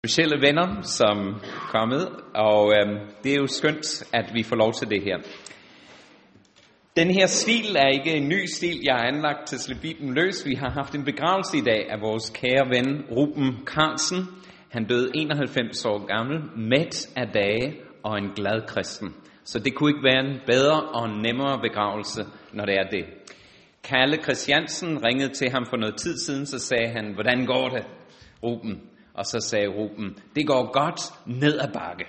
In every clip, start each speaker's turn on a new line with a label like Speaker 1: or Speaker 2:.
Speaker 1: Specielle venner, som er kommet, og det er jo skønt, at vi får lov til det her. Den her stil er ikke en ny stil, jeg har anlagt til at slippe Bibelen løs. Vi har haft en begravelse i dag af vores kære ven, Ruben Carlsen. Han døde 91 år gammel, mæt af dage og en glad kristen. Så det kunne ikke være en bedre og nemmere begravelse, når det er det. Kalle Christiansen ringede til ham for noget tid siden, så sagde han, hvordan går det, Ruben? Og så sagde Ruben, det går godt ned ad bakke.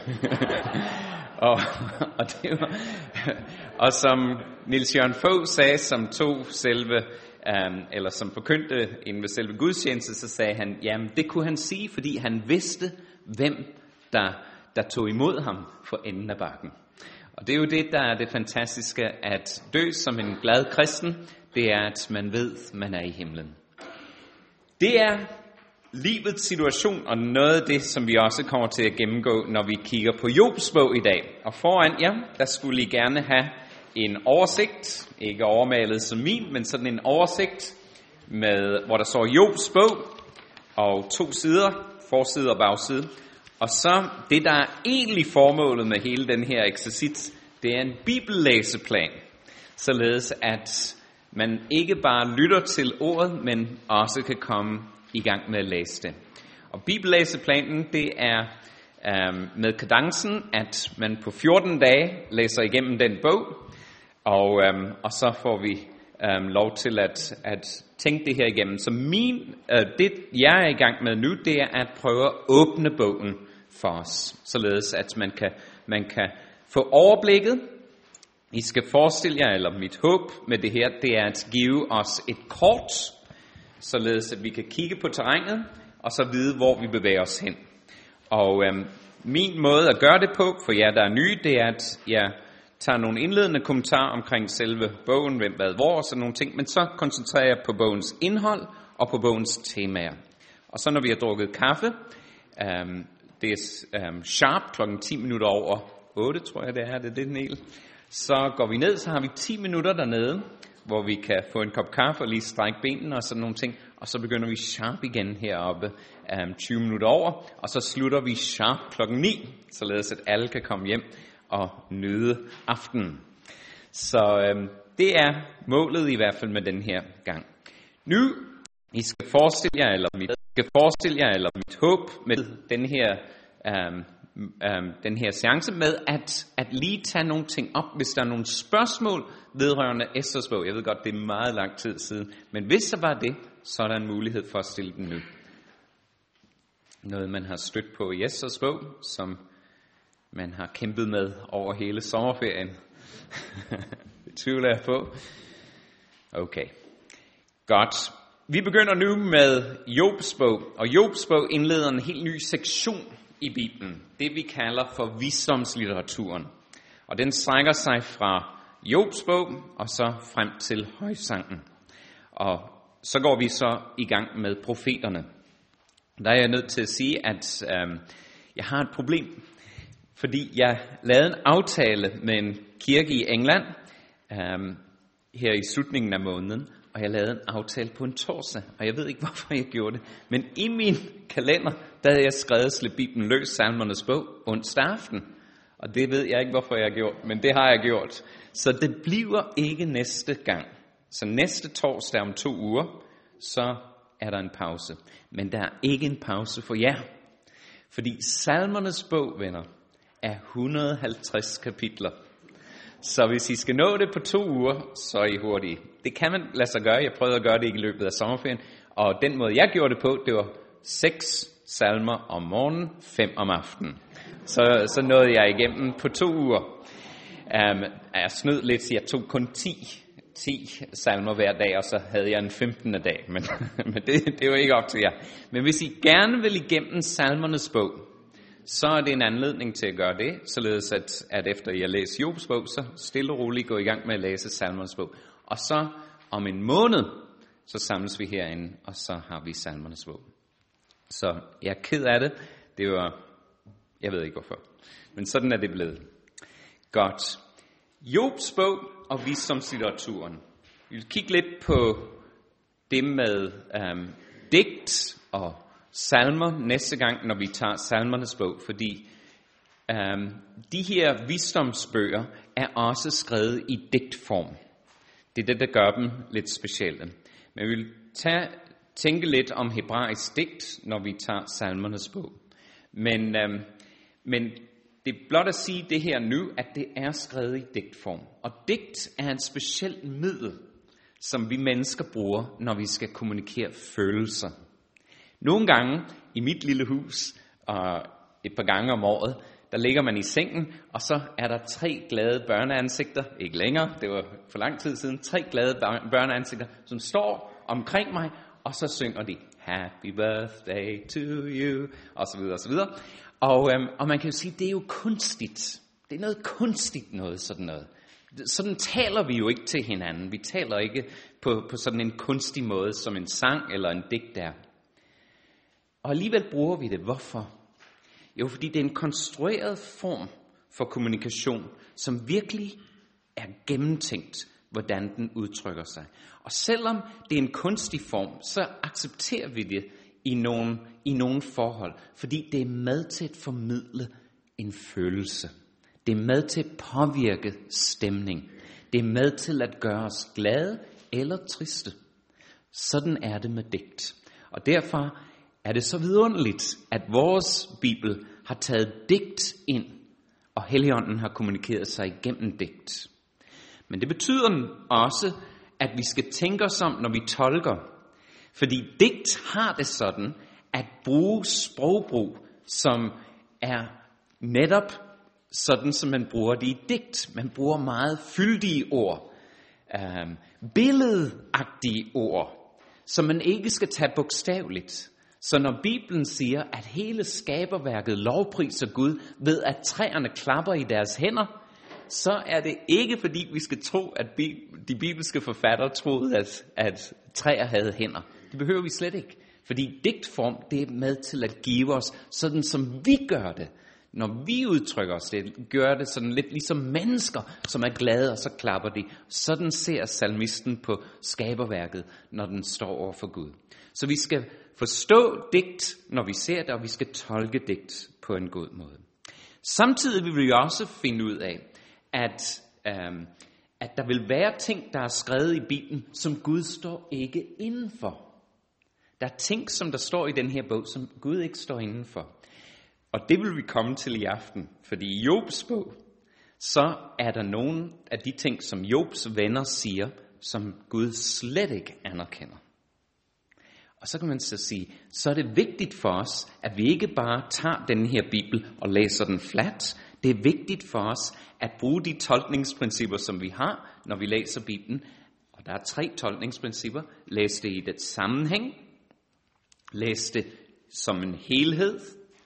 Speaker 1: og som Niels Jørgen Fogh sagde, som tog selve, eller som forkyndte inden ved selve gudstjeneste, så sagde han, jamen det kunne han sige, fordi han vidste, hvem der tog imod ham for enden af bakken. Og det er jo det, der er det fantastiske at dø som en glad kristen, det er, at man ved, man er i himlen. Det er livets situation, og noget af det, som vi også kommer til at gennemgå, når vi kigger på Jobs bog i dag. Og foran jer, der skulle I gerne have en oversigt, ikke overmalet som min, men sådan en oversigt, hvor der står Jobs bog, og 2 sider, forside og bagside. Og så det, der er egentlig formålet med hele den her eksercits, det er en bibellæseplan, således at man ikke bare lytter til ordet, men også kan komme i gang med at læse det. Og bibellæseplanen, det er med kadencen, at man på 14 dage læser igennem den bog, og så får vi lov til at tænke det her igennem. Så det jeg er i gang med nu, det er at prøve at åbne bogen for os, således at man kan få overblikket. I skal forestille jer, eller mit håb med det her, det er at give os et kort, således at vi kan kigge på terrænet, og så vide, hvor vi bevæger os hen. Og min måde at gøre det på, for jer der er nye, det er, at jeg tager nogle indledende kommentarer omkring selve bogen, hvem, hvad, hvor, og sådan nogle ting, men så koncentrerer jeg på bogens indhold og på bogens temaer. Og så når vi har drukket kaffe, det er sharp klokken 10 minutter over 8, tror jeg det er det Niel. Så går vi ned, så har vi 10 minutter dernede, hvor vi kan få en kop kaffe og lige strække benene og sådan nogle ting. Og så begynder vi sharp igen heroppe 20 minutter over, og så slutter vi sharp klokken 9, således at alle kan komme hjem og nyde aftenen. Så det er målet i hvert fald med den her gang. Nu I skal forestille jer, eller mit håb med den her seance med at lige tage nogle ting op, hvis der er nogle spørgsmål vedrørende Esters bog. Jeg ved godt, det er meget lang tid siden, men hvis der var det, så er der en mulighed for at stille den nu. Noget man har stødt på i Esters bog, som man har kæmpet med over hele sommerferien. Det tvivler jeg på. Okay, godt. Vi begynder nu med Jobs bog, og Jobs bog indleder en helt ny sektion i Bibelen, det vi kalder for visdomslitteraturen. Og den strækker sig fra Jobs bog og så frem til højsangen. Og så går vi så i gang med profeterne. Der er jeg nødt til at sige, at jeg har et problem, fordi jeg lavede en aftale med en kirke i England her i slutningen af måneden, og jeg lavede en aftale på en torsdag, og jeg ved ikke, hvorfor jeg gjorde det. Men i min kalender, der havde jeg skrevet Slip Bibelen løs, Salmernes bog, onsdag aften. Og det ved jeg ikke, hvorfor jeg har gjort, men det har jeg gjort. Så det bliver ikke næste gang. Så næste torsdag om 2 uger, så er der en pause. Men der er ikke en pause for jer. Fordi Salmernes bog, venner, er 150 kapitler. Så hvis I skal nå det på 2 uger, så er I hurtige. Det kan man lade sig gøre. Jeg prøvede at gøre det i løbet af sommerferien. Og den måde, jeg gjorde det på, det var 6 salmer om morgenen, 5 om aftenen. Så nåede jeg igennem på 2 uger. Jeg snød lidt, så jeg tog kun 10 salmer hver dag, og så havde jeg en 15. dag. Men det var ikke op til jer. Men hvis I gerne vil igennem Salmernes bog, så er det en anledning til at gøre det, således at efter jeg læser Jobs bog, så stille og roligt gå i gang med at læse Salmernes bog. Og så om en måned, så samles vi herinde, og så har vi Salmernes bog. Så jeg er ked af det. Jeg ved ikke hvorfor, men sådan er det blevet. Godt. Jobs bog og visdomslitteraturen. Vi vil kigge lidt på det med digt og salmer næste gang, når vi tager salmernes bog, fordi de her visdomsbøger er også skrevet i digtform. Det er det, der gør dem lidt specielle. Men vi vil tænke lidt om hebraisk digt, når vi tager salmernes bog. Men det er blot at sige det her nu, at det er skrevet i digtform. Og digt er et specielt middel, som vi mennesker bruger, når vi skal kommunikere følelser. Nogle gange i mit lille hus, og et par gange om året, der ligger man i sengen, og så er der 3 glade børneansigter, ikke længere, det var for lang tid siden, 3 glade børneansigter, som står omkring mig, og så synger de, Happy birthday to you, og så videre, og så videre. Og man kan jo sige, det er jo kunstigt. Det er noget kunstigt noget, sådan noget. Sådan taler vi jo ikke til hinanden. Vi taler ikke på sådan en kunstig måde, som en sang eller en digt er. Og alligevel bruger vi det. Hvorfor? Jo, fordi det er en konstrueret form for kommunikation, som virkelig er gennemtænkt, hvordan den udtrykker sig. Og selvom det er en kunstig form, så accepterer vi det i nogle forhold, fordi det er med til at formidle en følelse. Det er med til at påvirke stemning. Det er med til at gøre os glade eller triste. Sådan er det med digt. Og derfor er det så vidunderligt, at vores Bibel har taget digt ind, og Helligånden har kommunikeret sig igennem digt. Men det betyder også, at vi skal tænke os om, når vi tolker. Fordi digt har det sådan, at bruge sprogbrug, som er netop sådan, som man bruger det i digt. Man bruger meget fyldige ord, billedagtige ord, som man ikke skal tage bogstaveligt. Så når Bibelen siger, at hele skaberværket lovpriser Gud ved, at træerne klapper i deres hænder, så er det ikke fordi, vi skal tro, at de bibelske forfattere troede, at træer havde hænder. Det behøver vi slet ikke. Fordi digtform, det er med til at give os, sådan som vi gør det. Når vi udtrykker os det, gør det sådan lidt ligesom mennesker, som er glade, og så klapper de. Sådan ser salmisten på skaberværket, når den står over for Gud. Så vi skal forstå digt, når vi ser det, og vi skal tolke digt på en god måde. Samtidig vil vi også finde ud af, at der vil være ting, der er skrevet i Bibelen, som Gud står ikke indenfor. Der er ting, som der står i den her bog, som Gud ikke står indenfor. Og det vil vi komme til i aften, fordi i Jobs bog, så er der nogle af de ting, som Jobs venner siger, som Gud slet ikke anerkender. Og så kan man så sige, så er det vigtigt for os, at vi ikke bare tager den her Bibel og læser den flat. Det er vigtigt for os at bruge de tolkningsprincipper, som vi har, når vi læser Bibelen. Og der er 3 tolkningsprincipper. Læs det i det sammenhæng. Læs det som en helhed.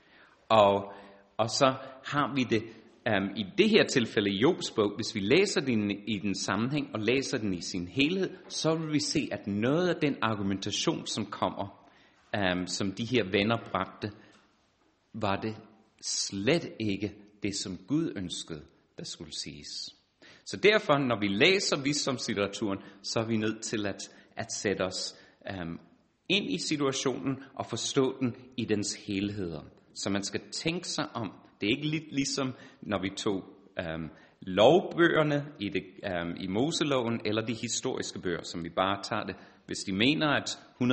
Speaker 1: Og så har vi det i det her tilfælde i Jobs bog, hvis vi læser den i den sammenhæng og læser den i sin helhed, så vil vi se, at noget af den argumentation, som kommer, som de her venner bragte, var det slet ikke det, som Gud ønskede, der skulle siges. Så derfor, når vi læser visdomslitteraturen, så er vi nødt til at sætte os ind i situationen og forstå den i dens helheder. Så man skal tænke sig om. Det er ikke lidt ligesom, når vi tog lovbøgerne i Moseloven, eller de historiske bøger, som vi bare tager det. Hvis de mener, at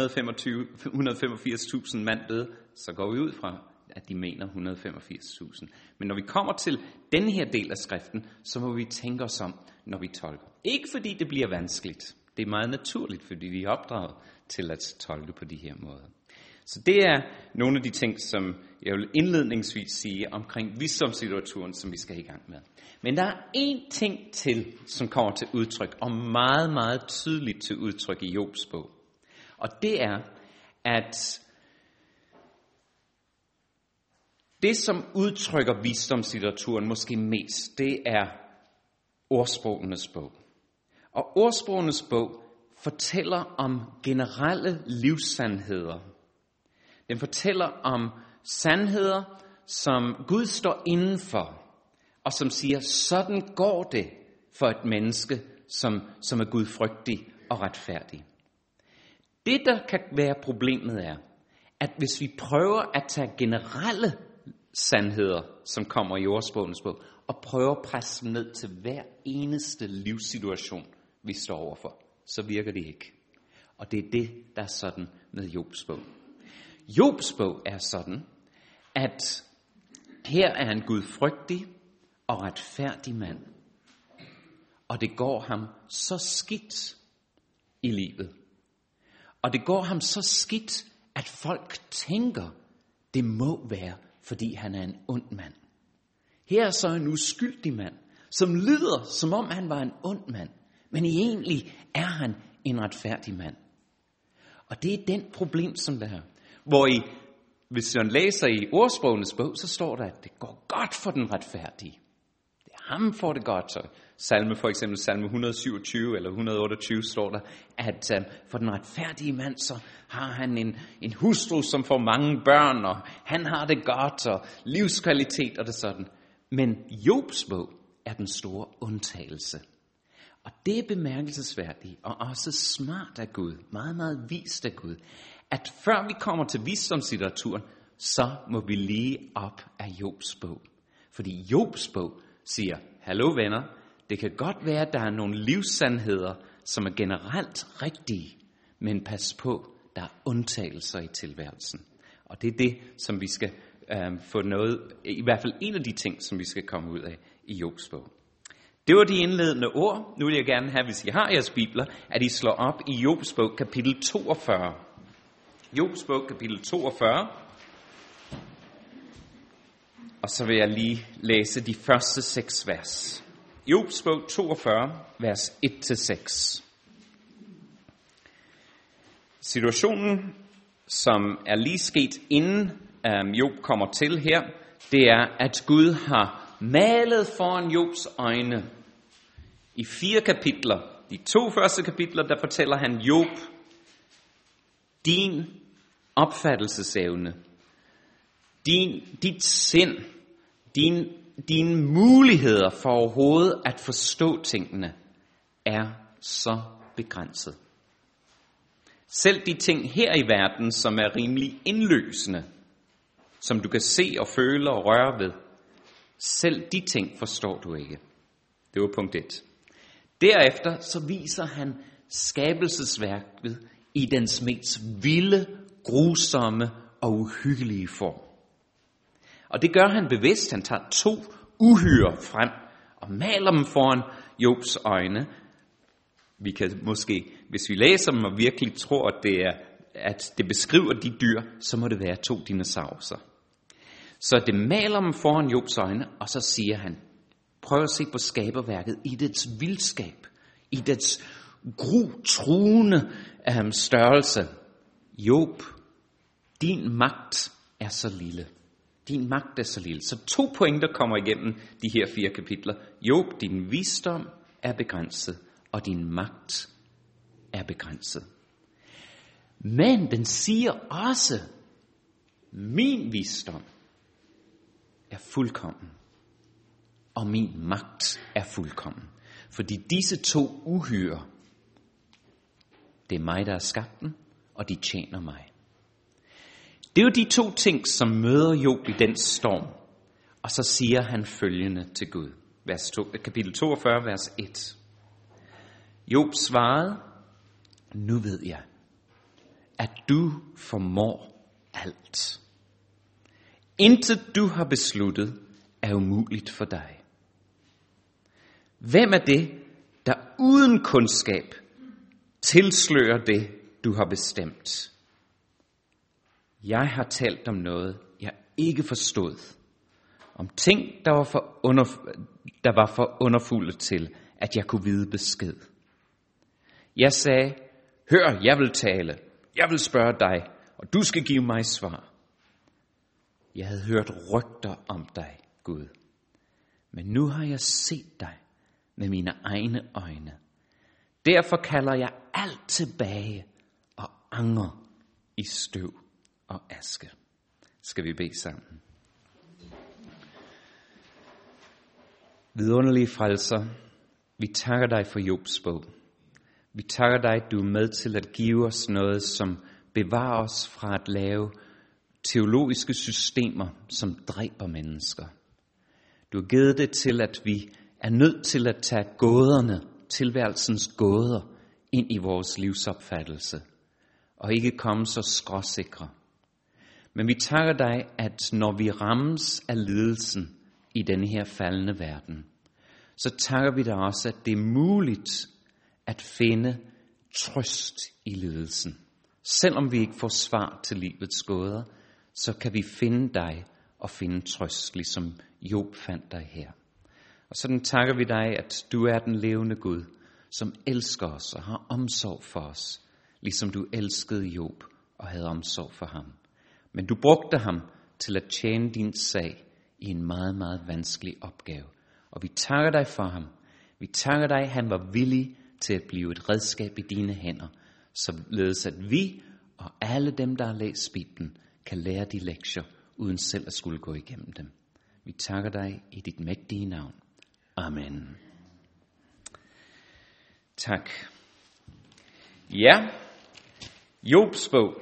Speaker 1: 185.000 mand døde, så går vi ud fra, at de mener 185.000. Men når vi kommer til den her del af skriften, så må vi tænke os om, når vi tolker. Ikke fordi det bliver vanskeligt. Det er meget naturligt, fordi vi er opdraget til at tolke på de her måder. Så det er nogle af de ting, som jeg vil indledningsvis sige omkring visdomslitteraturen, som vi skal i gang med. Men der er én ting til, som kommer til udtryk, og meget, meget tydeligt til udtryk i Jobs bog. Og det er, at det, som udtrykker visdomslitteraturen måske mest, det er ordsprogenes bog. Og ordsprogenes bog fortæller om generelle livssandheder. Den fortæller om sandheder, som Gud står indenfor, og som siger, sådan går det for et menneske, som er gudfrygtig og retfærdig. Det, der kan være problemet, er, at hvis vi prøver at tage generelle sandheder, som kommer i ordsprogenes bog, og prøver at presse dem ned til hver eneste livssituation, vi står overfor, så virker det ikke. Og det er det, der er sådan med Jobs bog. Jobs bog er sådan, at her er en gudfrygtig og retfærdig mand. Og det går ham så skidt i livet. Og det går ham så skidt, at folk tænker, det må være, fordi han er en ond mand. Her er så en uskyldig mand, som lyder, som om han var en ond mand. Men egentlig er han en retfærdig mand. Og det er den problem, som der er. Hvor hvis man læser i ordsprogenes bog, så står der, at det går godt for den retfærdige. Det er ham, får det godt. Så salme, for eksempel salme 127 eller 128, står der, at for den retfærdige mand, så har han en hustru, som får mange børn, og han har det godt, og livskvalitet og det sådan. Men Jobs bog er den store undtagelse. Og det er bemærkelsesværdigt, og også smart af Gud, meget, meget vist af Gud, at før vi kommer til visdomslitteraturen, så må vi lige op af Jobs bog. Fordi Jobs bog siger, hallo venner, det kan godt være, at der er nogle livssandheder, som er generelt rigtige, men pas på, der er undtagelser i tilværelsen. Og det er det, som vi skal få noget, i hvert fald en af de ting, som vi skal komme ud af i Jobs bog. Det var de indledende ord. Nu vil jeg gerne have, hvis I har jeres bibler, at I slår op i Jobs bog, kapitel 42. Jobs bog, kapitel 42. Og så vil jeg lige læse de første 6 vers. Jobs bog 42, vers 1-6. Situationen, som er lige sket inden Job kommer til her, det er, at Gud har malet foran Jobs øjne. I 4 kapitler, de 2 første kapitler, der fortæller han Job, din opfattelsesevne, dit sind, dine muligheder for overhovedet at forstå tingene, er så begrænset. Selv de ting her i verden, som er rimelig indløsende, som du kan se og føle og røre ved, selv de ting forstår du ikke. Det var punkt 1. Derefter så viser han skabelsesværket i dens mest vilde, grusomme og uhyggelige form. Og det gør han bevidst. Han tager 2 uhyrer frem og maler dem foran Jobs øjne. Vi kan måske, hvis vi læser dem og virkelig tror, at det beskriver de dyr, så må det være 2 dinosaurer. Så det maler dem foran Jobs øjne, og så siger han, prøv at se på skaberværket i dets vildskab, i dets truende størrelse. Job, din magt er så lille. Din magt er så lille. Så 2 pointer kommer igennem de her 4 kapitler. Job, din visdom er begrænset, og din magt er begrænset. Men den siger også, min visdom er fuldkommen, og min magt er fuldkommen. Fordi disse 2 uhyrer, det er mig, der har skabt dem, og de tjener mig. Det er jo de 2 ting, som møder Job i den storm. Og så siger han følgende til Gud. Kapitel 42, vers 1. Job svarede, nu ved jeg, at du formår alt. Intet du har besluttet er umuligt for dig. Hvem er det, der uden kundskab tilslører det, du har bestemt? Jeg har talt om noget, jeg ikke forstod. Om ting, der var for underfulde til, at jeg kunne vide besked. Jeg sagde, hør, jeg vil tale. Jeg vil spørge dig, og du skal give mig svar. Jeg havde hørt rygter om dig, Gud. Men nu har jeg set dig med mine egne øjne. Derfor kalder jeg alt tilbage og anger i støv og aske. Skal vi bede sammen? Vidunderlige frelser, vi takker dig for Jobs bog. Vi takker dig, at du er med til at give os noget, som bevarer os fra at lave teologiske systemer, som dræber mennesker. Du har givet det til, at vi er nødt til at tage gåderne, tilværelsens gåder, ind i vores livsopfattelse, og ikke komme så skråsikre. Men vi takker dig, at når vi rammes af lidelsen i denne her faldende verden, så takker vi dig også, at det er muligt at finde trøst i lidelsen. Selvom vi ikke får svar til livets gåder, så kan vi finde dig og finde trøst, ligesom Job fandt dig her. Og sådan takker vi dig, at du er den levende Gud, som elsker os og har omsorg for os, ligesom du elskede Job og havde omsorg for ham. Men du brugte ham til at tjene din sag i en meget, meget vanskelig opgave. Og vi takker dig for ham. Vi takker dig, at han var villig til at blive et redskab i dine hænder, således at vi og alle dem, der har læst Bibelen, kan lære de lektier, uden selv at skulle gå igennem dem. Vi takker dig i dit mægtige navn. Amen. Tak. Ja, Jobs bog.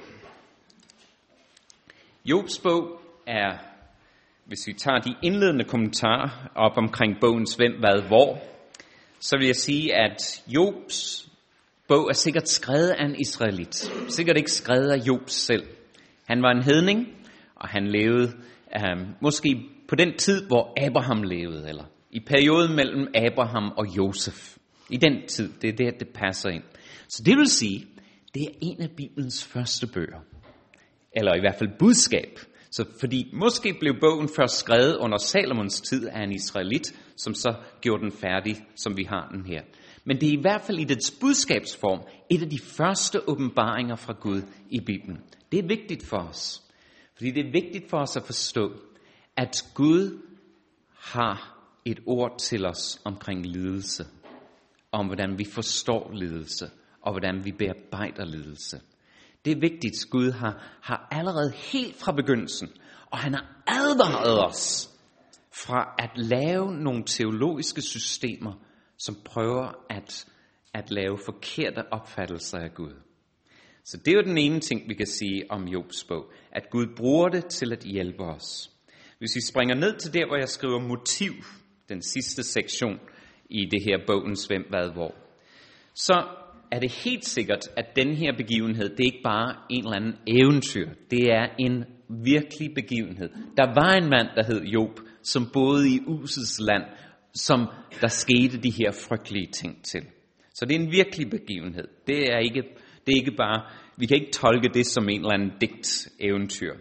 Speaker 1: Jobs bog er, hvis vi tager de indledende kommentarer op omkring bogens hvem, hvad, hvor, så vil jeg sige, at Jobs bog er sikkert skrevet af en israelit. Sikkert ikke skrevet af Job selv. Han var en hedning, og han levede måske på den tid, hvor Abraham levede, eller i perioden mellem Abraham og Josef. I den tid, det er der, det passer ind. Så det vil sige, det er en af Bibelens første bøger. Eller i hvert fald budskab. Så fordi måske blev bogen først skrevet under Salomons tid af en israelit, som så gjorde den færdig, som vi har den her. Men det er i hvert fald i dets budskabsform et af de første åbenbaringer fra Gud i Bibelen. Det er vigtigt for os. Fordi det er vigtigt for os at forstå, at Gud har et ord til os omkring lidelse. Om hvordan vi forstår lidelse, og hvordan vi bearbejder lidelse. Det er vigtigt, Gud har allerede helt fra begyndelsen, og han har advaret os fra at lave nogle teologiske systemer, som prøver at lave forkerte opfattelser af Gud. Så det er jo den ene ting, vi kan sige om Jobs bog, at Gud bruger det til at hjælpe os. Hvis vi springer ned til der, hvor jeg skriver motiv, den sidste sektion i det her bogens hvem, hvad, hvor, så er det helt sikkert, at den her begivenhed, det er ikke bare en eller anden eventyr. Det er en virkelig begivenhed. Der var en mand, der hed Job, som boede i Usets land, som der skete de her frygtelige ting til. Så det er en virkelig begivenhed. Det er ikke bare, vi kan ikke tolke det som en eller anden digt eventyr.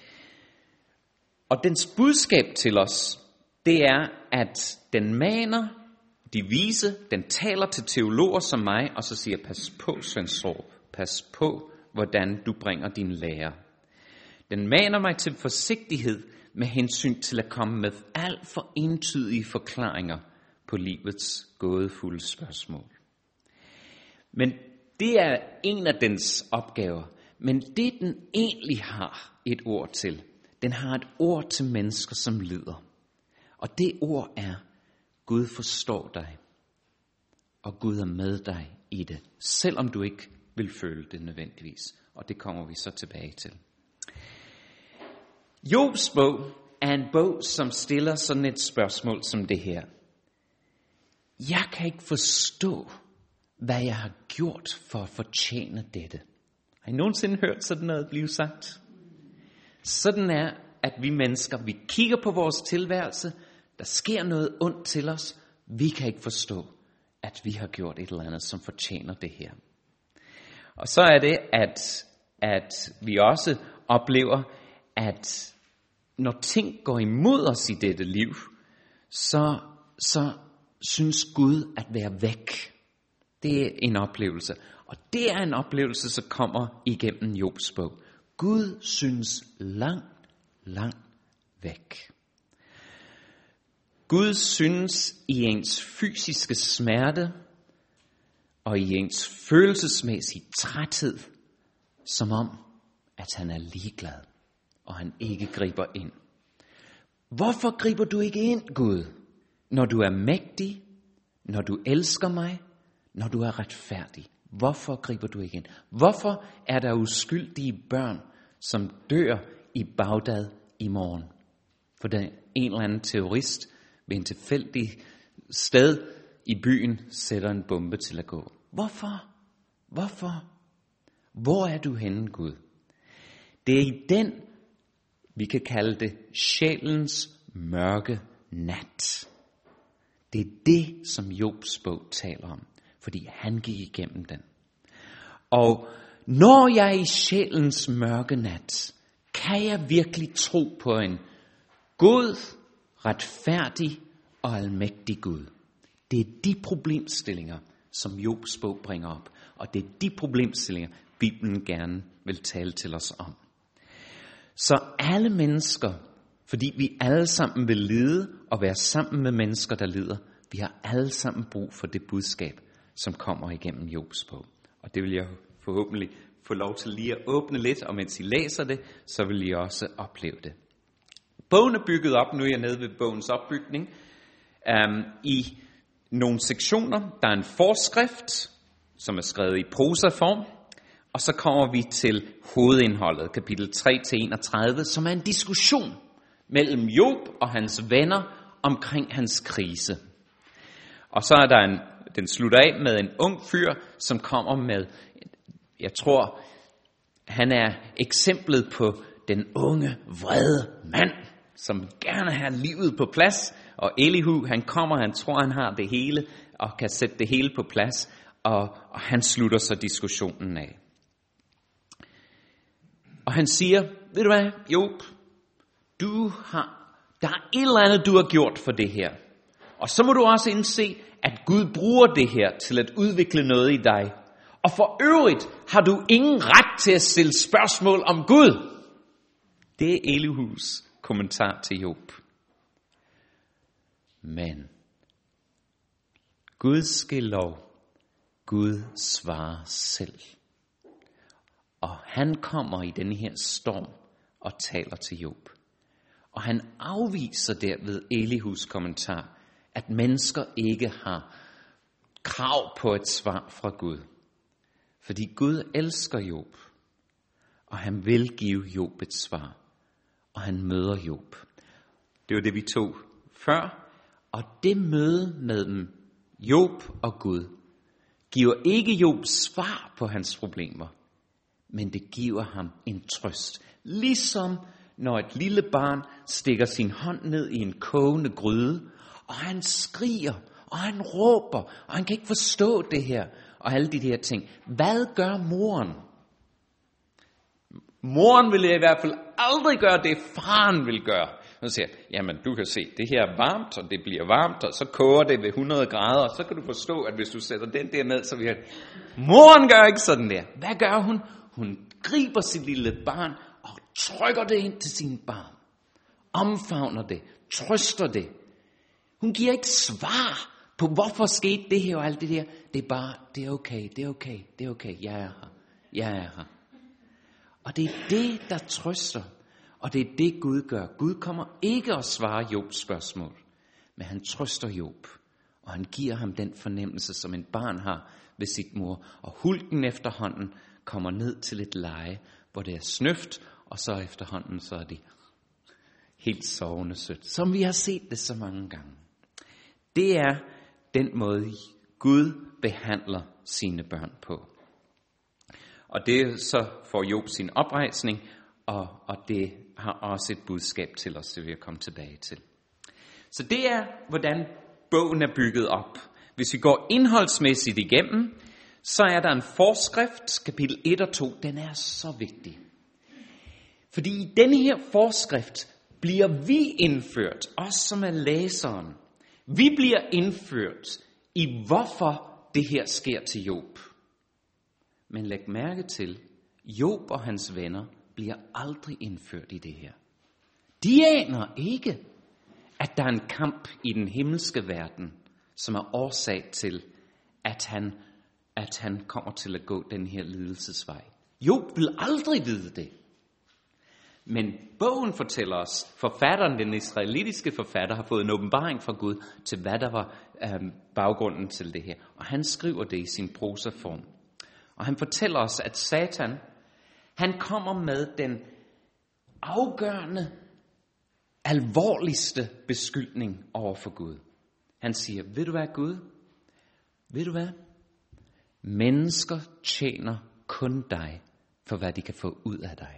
Speaker 1: Og dens budskab til os, det er, at den maner de vise, den taler til teologer som mig, og så siger, pas på, Svensrup, pas på, hvordan du bringer din lære. Den maner mig til forsigtighed med hensyn til at komme med alt for entydige forklaringer på livets gådefulde spørgsmål. Men det er en af dens opgaver, men det den egentlig har et ord til, den har et ord til mennesker, som lider. Og det ord er, Gud forstår dig, og Gud er med dig i det, selvom du ikke vil føle det nødvendigvis. Og det kommer vi så tilbage til. Jobs bog er en bog, som stiller sådan et spørgsmål som det her. Jeg kan ikke forstå, hvad jeg har gjort for at fortjene dette. Har I nogensinde hørt sådan noget blive sagt? Sådan er, at vi mennesker, vi kigger på vores tilværelse, der sker noget ondt til os, vi kan ikke forstå, at vi har gjort et eller andet, som fortjener det her. Og så er det, at vi også oplever, at når ting går imod os i dette liv, så synes Gud at være væk. Det er en oplevelse. Og det er en oplevelse, som kommer igennem Jobs bog. Gud synes langt væk. Gud synes i ens fysiske smerte og i ens følelsesmæssige træthed, som om, at han er ligeglad, og han ikke griber ind. Hvorfor griber du ikke ind, Gud, når du er mægtig, når du elsker mig, når du er retfærdig? Hvorfor griber du ikke ind? Hvorfor er der uskyldige børn, som dør i Bagdad i morgen. For der er en eller anden terrorist ved en tilfældig sted i byen sætter en bombe til at gå. Hvorfor? Hvorfor? Hvor er du henne, Gud? Det er i den, vi kan kalde det, sjælens mørke nat. Det er det, som Jobs bog taler om, fordi han gik igennem den. Og når jeg er i sjælens mørke nat, kan jeg virkelig tro på en god, retfærdig og almægtig Gud. Det er de problemstillinger, som Jobs bog bringer op, og det er de problemstillinger, Bibelen gerne vil tale til os om. Så alle mennesker, fordi vi alle sammen vil lide og være sammen med mennesker, der lider, vi har alle sammen brug for det budskab, som kommer igennem Jobs bog. Og det vil jeg forhåbentlig få lov til lige at åbne lidt, og mens I læser det, så vil I også opleve det. Bogen er bygget op, nu er jeg nede ved bogens opbygning, i nogle sektioner. Der er en forskrift, som er skrevet i prosaform, og så kommer vi til hovedindholdet, kapitel 3-31, som er en diskussion mellem Job og hans venner omkring hans krise. Og så er der den slutter af med en ung fyr, som kommer med, jeg tror, han er eksemplet på den unge, vrede mand, som gerne har livet på plads. Og Elihu, han kommer, han tror, han har det hele, og kan sætte det hele på plads, og han slutter så diskussionen af. Og han siger, ved du hvad, Job, der er et eller andet, du har gjort for det her. Og så må du også indse, at Gud bruger det her til at udvikle noget i dig. Og for øvrigt har du ingen ret til at stille spørgsmål om Gud. Det er Elihus kommentar til Job. Men Gud skal lov, Gud svarer selv. Og han kommer i denne her storm og taler til Job. Og han afviser derved Elihus kommentar, at mennesker ikke har krav på et svar fra Gud. Fordi Gud elsker Job, og han vil give Job et svar. Og han møder Job. Det var det, vi tog før. Og det møde mellem Job og Gud giver ikke Job svar på hans problemer, men det giver ham en trøst. Ligesom når et lille barn stikker sin hånd ned i en kogende gryde, og han skriger, og han råber, og han kan ikke forstå det her, og alle de her ting. Hvad gør moren? Moren vil i hvert fald aldrig gøre det, faren vil gøre. Så siger jamen du kan se, det her er varmt, og det bliver varmt, og så koger det ved 100 grader, og så kan du forstå, at hvis du sætter den der ned, så vil jeg... Moren gør ikke sådan der. Hvad gør hun? Hun griber sit lille barn, og trykker det ind til sin barn. Omfavner det, trøster det. Hun giver ikke svar på, hvorfor skete det her og alt det der. Det er bare, det er okay, det er okay, det er okay, jeg er her, jeg er her. Og det er det, der trøster. Og det er det, Gud gør. Gud kommer ikke at svare Jobs spørgsmål, men han trøster Job. Og han giver ham den fornemmelse, som en barn har ved sit mor. Og hulken efterhånden kommer ned til et leje, hvor det er snøft, og så efterhånden så er de helt sovende sødt. Som vi har set det så mange gange. Det er den måde, Gud behandler sine børn på. Og det så får Job sin oprejsning, og det har også et budskab til os, det vil jeg komme tilbage til. Så det er, hvordan bogen er bygget op. Hvis vi går indholdsmæssigt igennem, så er der en forskrift, kapitel 1 og 2, den er så vigtig. Fordi i denne her forskrift bliver vi indført, os som er læseren. Vi bliver indført i, hvorfor det her sker til Job. Men læg mærke til, Job og hans venner bliver aldrig indført i det her. De aner ikke, at der er en kamp i den himmelske verden, som er årsag til, at han kommer til at gå den her lidelsesvej. Job vil aldrig vide det. Men bogen fortæller os, forfatteren, den israelitiske forfatter, har fået en åbenbaring fra Gud til, hvad der var baggrunden til det her. Og han skriver det i sin prosaform. Og han fortæller os, at Satan, han kommer med den afgørende, alvorligste beskyldning over for Gud. Han siger, ved du hvad Gud? Ved du hvad? Mennesker tjener kun dig for hvad de kan få ud af dig.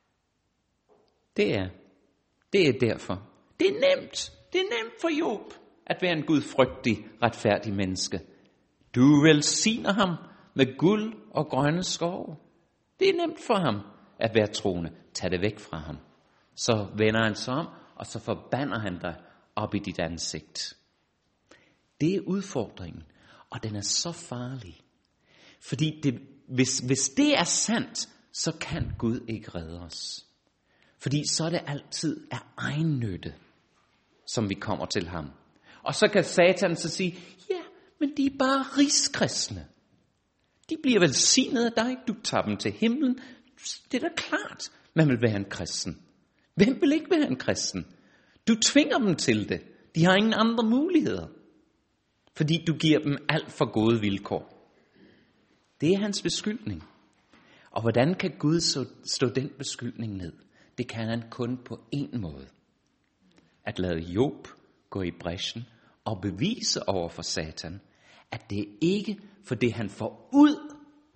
Speaker 1: Det er derfor. Det er nemt. Det er nemt for Job at være en gudfrygtig, retfærdig menneske. Du velsigner ham med guld og grønne skove. Det er nemt for ham at være troende. Tag det væk fra ham. Så vender han sig om, og så forbander han dig op i dit ansigt. Det er udfordringen, og den er så farlig. Fordi hvis det er sandt, så kan Gud ikke redde os. Fordi så er det altid af egen nytte, som vi kommer til ham. Og så kan Satan så sige, ja, men de er bare rigskristne. De bliver velsignet af dig, du tager dem til himlen. Det er da klart, man vil være en kristen. Hvem vil ikke være en kristen? Du tvinger dem til det. De har ingen andre muligheder. Fordi du giver dem alt for gode vilkår. Det er hans beskyldning. Og hvordan kan Gud stå den beskyldning ned? Det kan han kun på én måde. At lade Job gå i brechen og bevise over for Satan, at det ikke for det han får ud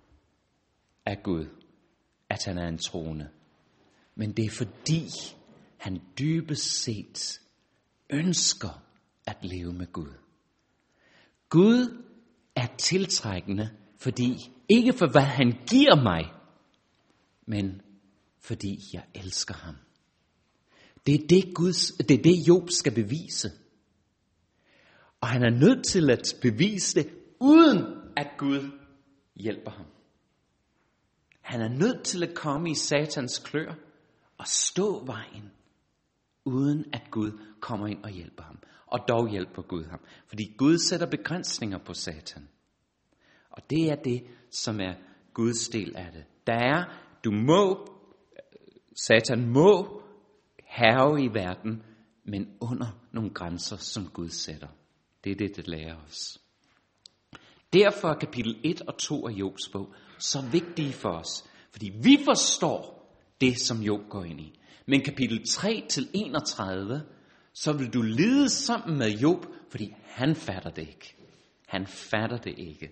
Speaker 1: af Gud, at han er en troende. Men det er fordi han dybest set ønsker at leve med Gud. Gud er tiltrækkende, fordi ikke for hvad han giver mig, men fordi jeg elsker ham. Det er det Job skal bevise. Og han er nødt til at bevise det, uden at Gud hjælper ham. Han er nødt til at komme i Satans klør og stå vejen, uden at Gud kommer ind og hjælper ham. Og dog hjælper Gud ham. Fordi Gud sætter begrænsninger på Satan. Og det er det, som er Guds del af det. Satan må hærge i verden, men under nogle grænser, som Gud sætter. Det er det lærer os. Derfor er kapitel 1 og 2 af Jobs bog så vigtige for os. Fordi vi forstår det, som Job går ind i. Men kapitel 3 til 31, så vil du lide sammen med Job, fordi han fatter det ikke. Han fatter det ikke.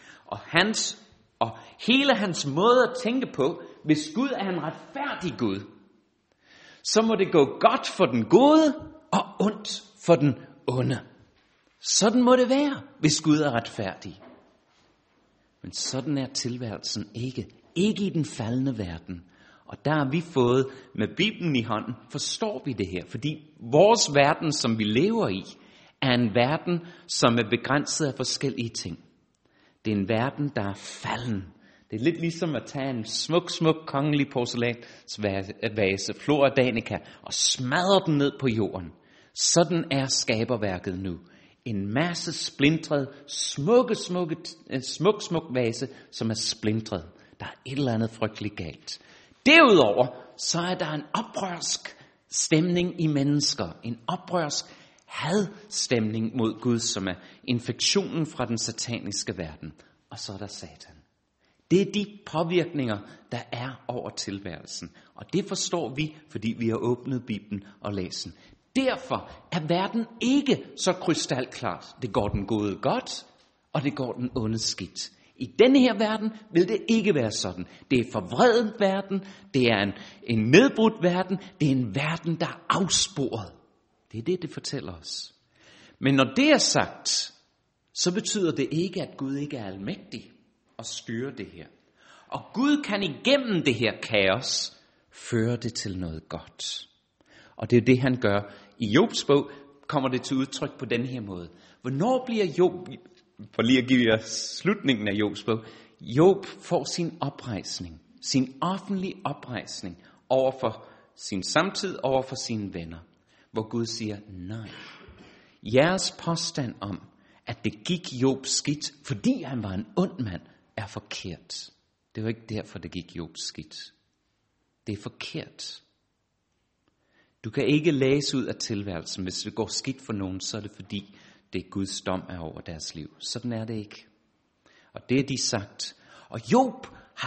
Speaker 1: Og hele hans måde at tænke på, hvis Gud er en retfærdig Gud, så må det gå godt for den gode og ondt for den onde. Sådan må det være, hvis Gud er retfærdig. Men sådan er tilværelsen ikke. Ikke i den faldne verden. Og der har vi fået, med Bibelen i hånden, forstår vi det her. Fordi vores verden, som vi lever i, er en verden, som er begrænset af forskellige ting. Det er en verden, der er falden. Det er lidt ligesom at tage en smuk kongelig porcelænsvase, Flora Danica, og smadre den ned på jorden. Sådan er skaberværket nu. En masse splintret, smuk vase, som er splintret. Der er et eller andet frygteligt galt. Derudover, så er der en oprørsk stemning i mennesker. En oprørsk hadstemning mod Gud, som er infektionen fra den sataniske verden. Og så er der Satan. Det er de påvirkninger, der er over tilværelsen. Og det forstår vi, fordi vi har åbnet Bibelen og læst den. Derfor er verden ikke så krystalklart. Det går den gode godt, og det går den onde skidt. I denne her verden vil det ikke være sådan. Det er forvredet verden, det er en nedbrudt verden, det er en verden, der er afsporet. Det er det fortæller os. Men når det er sagt, så betyder det ikke, at Gud ikke er almægtig og styrer det her. Og Gud kan igennem det her kaos føre det til noget godt. Og det er det, han gør. I Jobs bog kommer det til udtryk på den her måde. Hvornår bliver Job, for lige at give jer slutningen af Jobs bog, Job får sin oprejsning, sin offentlige oprejsning over for sin samtid, over for sine venner. Hvor Gud siger, nej, jeres påstand om, at det gik Job skidt, fordi han var en ond mand, er forkert. Det var ikke derfor, det gik Job skidt. Det er forkert. Du kan ikke læse ud af tilværelsen, hvis det går skidt for nogen, så er det fordi, det er Guds dom er over deres liv. Sådan er det ikke. Og det er de sagt. Og Job har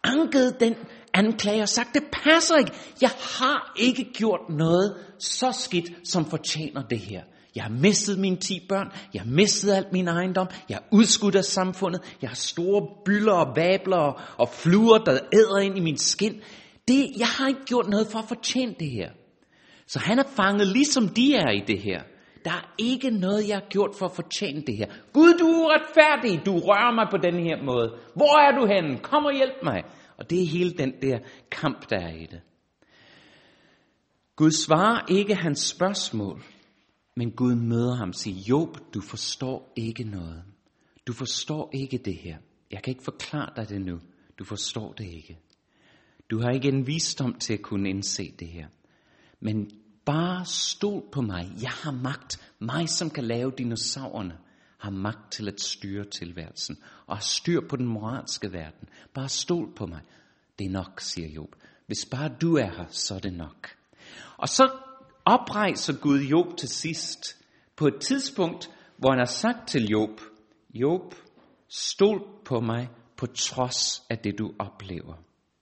Speaker 2: anket den anklage og sagt, det passer ikke. Jeg har ikke gjort noget så skidt, som fortjener det her. Jeg har mistet mine 10 børn. Jeg har mistet alt min ejendom. Jeg er udskudt af samfundet. Jeg har store bylder og vabler og fluer, der æder ind i min skin. Jeg har ikke gjort noget for at fortjene det her. Så han er fanget ligesom de er i det her. Der er ikke noget, jeg har gjort for at fortjene det her. Gud, du er uretfærdig. Du rører mig på den her måde. Hvor er du henne? Kom og hjælp mig. Og det er hele den der kamp, der er i det. Gud svarer ikke hans spørgsmål, men Gud møder ham og siger, Job, du forstår ikke noget. Du forstår ikke det her. Jeg kan ikke forklare dig det nu. Du forstår det ikke. Du har ikke en visdom til at kunne indse det her. Men bare stol på mig. Jeg har magt. Mig, som kan lave dinosaurerne, har magt til at styre tilværelsen. Og har styr på den moralske verden. Bare stol på mig. Det er nok, siger Job. Hvis bare du er her, så er det nok. Og så oprejser Gud Job til sidst. På et tidspunkt, hvor han har sagt til Job, Job, stol på mig på trods af det, du oplever.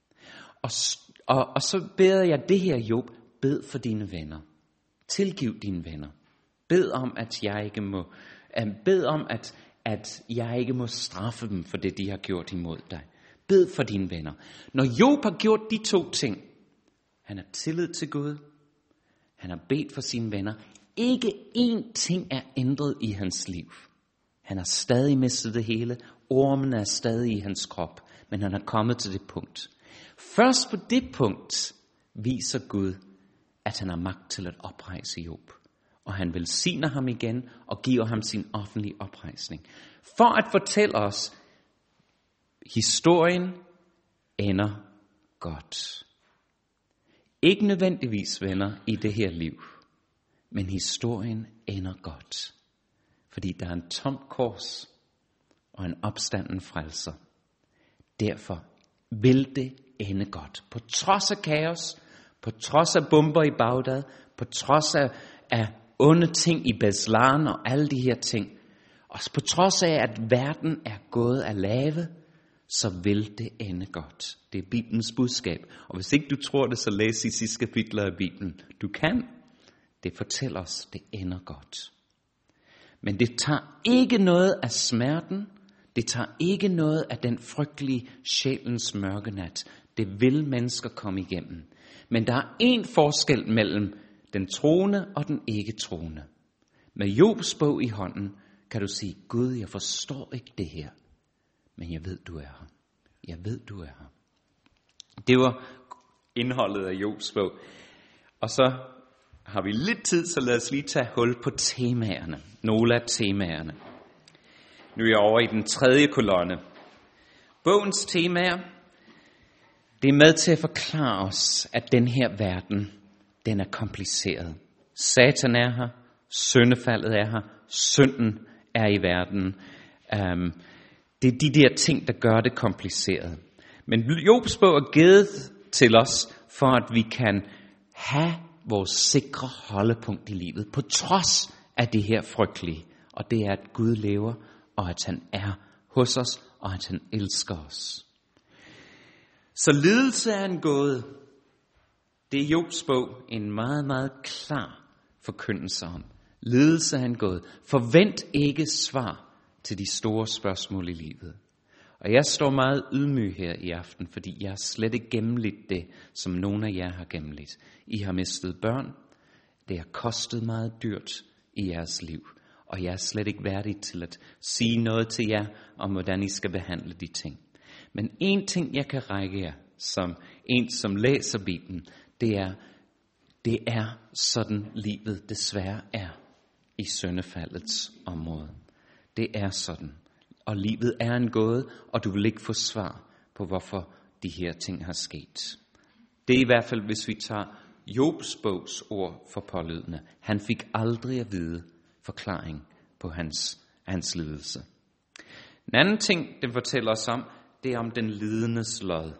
Speaker 2: Og så beder jeg det her, Job, bed for dine venner. Tilgiv dine venner. Bed om, at jeg ikke må straffe dem for det, de har gjort imod dig. Bed for dine venner. Når Job har gjort de 2 ting, han har tillid til Gud, han har bedt for sine venner, ikke én ting er ændret i hans liv. Han har stadig mistet det hele, ormen er stadig i hans krop, men han er kommet til det punkt. Først på det punkt viser Gud, at han har magt til at oprejse Job. Og han velsigner ham igen og giver ham sin offentlige oprejsning. For at fortælle os, historien ender godt. Ikke nødvendigvis, venner, i det her liv. Men historien ender godt. Fordi der er en tom kors og en opstanden frelser. Derfor vil det ende godt. På trods af kaos, på trods af bomber i Bagdad, på trods af onde ting i Beslan og alle de her ting, og på trods af, at verden er gået af lave, så vil det ende godt. Det er Bibelens budskab. Og hvis ikke du tror det, så læs de sidste kapitler af Bibelen. Du kan. Det fortæller os, det ender godt. Men det tager ikke noget af smerten. Det tager ikke noget af den frygtelige sjælens mørke nat. Det vil mennesker komme igennem. Men der er en forskel mellem den troende og den ikke troende. Med Jobs bog i hånden kan du sige, Gud, jeg forstår ikke det her. Men jeg ved, du er her. Jeg ved, du er her. Det var indholdet af Jobs bog. Og så har vi lidt tid, så lad os lige tage hul på temaerne. Nogle af temaerne. Nu er jeg over i den 3. kolonne. Bogens temaer, det er med til at forklare os, at den her verden, den er kompliceret. Satan er her, syndefaldet er her, synden er i verden. Det er de der ting, der gør det kompliceret. Men Jobs bog er givet til os, for at vi kan have vores sikre holdepunkt i livet, på trods af det her frygtelige. Og det er, at Gud lever, og at han er hos os, og at han elsker os. Så lidelse er en gåde. Det er Jobs bog en meget, meget klar forkyndelse om. Lidelse er en gåde. Forvent ikke svar til de store spørgsmål i livet. Og jeg står meget ydmyg her i aften, fordi jeg har slet ikke gennemledt det, som nogle af jer har gennemledt. I har mistet børn. Det har kostet meget dyrt i jeres liv. Og jeg er slet ikke værdig til at sige noget til jer, om hvordan I skal behandle de ting. Men en ting, jeg kan række jer, som en, som læser Bibelen, det er sådan livet desværre er i syndefaldets område. Det er sådan. Og livet er en gåde, og du vil ikke få svar på, hvorfor de her ting har sket. Det er i hvert fald, hvis vi tager Jobs bogs ord for pålydende. Han fik aldrig at vide forklaring på hans lidelse. En anden ting, det fortæller os om, det er om den lidendes lod.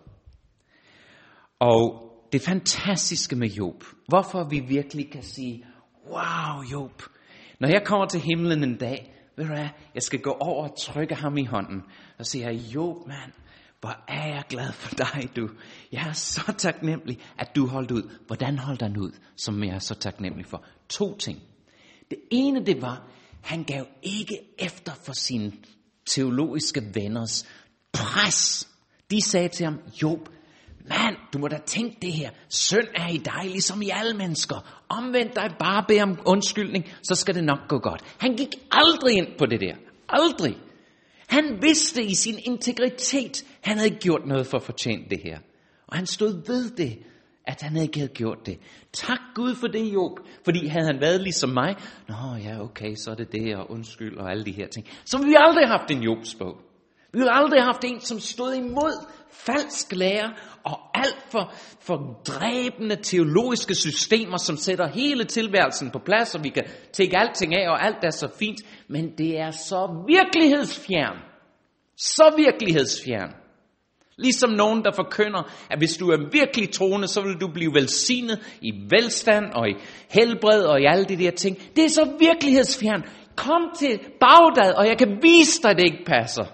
Speaker 2: Og det fantastiske med Job, hvorfor vi virkelig kan sige, wow Job, når jeg kommer til himlen en dag, ved du hvad, jeg skal gå over og trykke ham i hånden, og sige, Job mand, Hvor er jeg glad for dig, du. Jeg er så taknemmelig, at du holdt ud. Hvordan holdt han ud, som jeg er så taknemmelig for? 2 ting. Det ene, det var, han gav ikke efter for sine teologiske venners pres. De sagde til ham, Job, mand, du må da tænke det her. Synd er i dig, ligesom i alle mennesker. Omvend dig, bare bed om undskyldning, så skal det nok gå godt. Han gik aldrig ind på det der. Aldrig. Han vidste i sin integritet, han havde gjort noget for at fortjene det her. Og han stod ved det, at han ikke havde gjort det. Tak Gud for det, Job. Fordi havde han været ligesom mig, nå ja, okay, så er det det, og undskyld og alle de her ting. Så vi har aldrig haft en Jobs bog. Vi har aldrig haft en, som stod imod falsk lære og alt for dræbende teologiske systemer, som sætter hele tilværelsen på plads, og vi kan tække alting af, og alt er så fint. Men det er så virkelighedsfjern. Så virkelighedsfjern. Ligesom nogen, der forkynder, at hvis du er virkelig troende, så vil du blive velsignet i velstand og i helbred og i alle de der ting. Det er så virkelighedsfjern. Kom til Bagdad, og jeg kan vise dig, at det ikke passer.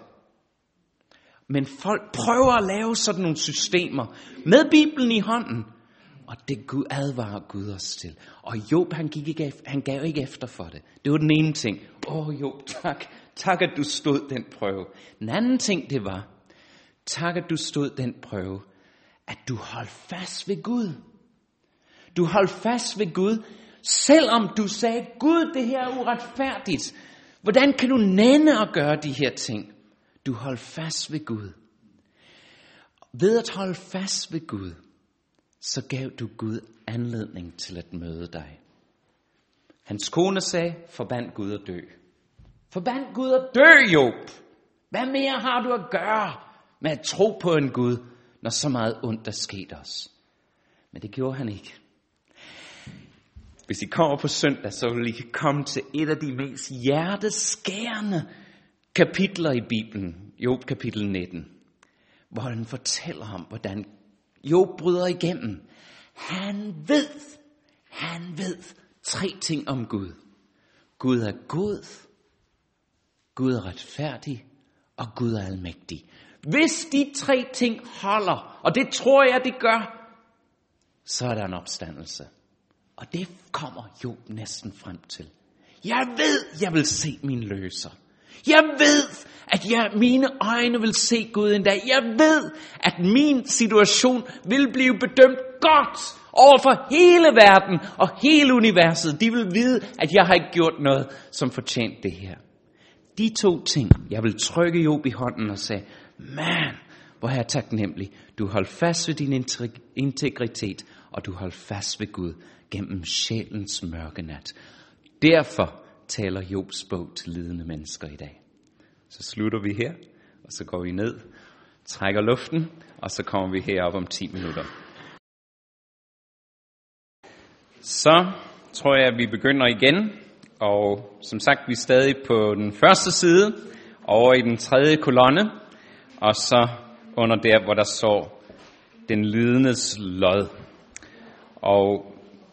Speaker 2: Men folk prøver at lave sådan nogle systemer med Bibelen i hånden. Og det Gud advarer Gud os til. Og Job, han gav ikke efter for det. Det var den ene ting. Job, tak. Tak, at du stod den prøve. Den anden ting, det var, tak, at du stod den prøve, at du holdt fast ved Gud. Du holdt fast ved Gud, selvom du sagde, Gud, det her er uretfærdigt. Hvordan kan du nænde at gøre de her ting? Du holdt fast ved Gud. Ved at holde fast ved Gud, så gav du Gud anledning til at møde dig. Hans kone sagde, forband Gud at dø. Forband Gud at dø, Job. Hvad mere har du at gøre med at tro på en Gud, når så meget ondt er sket os? Men det gjorde han ikke. Hvis I kommer på søndag, så vil I komme til et af de mest hjerteskærende kapitler i Bibelen, Job kapitel 19, hvor han fortæller om, hvordan Job bryder igennem. Han ved 3 ting om Gud. Gud er god, Gud er retfærdig, og Gud er almægtig. Hvis de 3 ting holder, og det tror jeg, det gør, så er der en opstandelse. Og det kommer Job næsten frem til. Jeg ved, jeg vil se min løser. Jeg ved, at mine øjne vil se Gud en dag. Jeg ved, at min situation vil blive bedømt godt over for hele verden og hele universet. De vil vide, at jeg har ikke gjort noget, som fortjent det her. De 2 ting, jeg vil trykke Job i hånden og sige, man, hvor er jeg taknemmelig. Du holdt fast ved din integritet, og du holdt fast ved Gud gennem sjælens mørke nat. Derfor taler Jobs bog til lidende mennesker i dag. Så slutter vi her, og så går vi ned, trækker luften, og så kommer vi herop om 10 minutter. Så tror jeg, at vi begynder igen, og som sagt, vi er stadig på den første side, over i den 3. kolonne, og så under der, hvor der står den lidendes lod. Og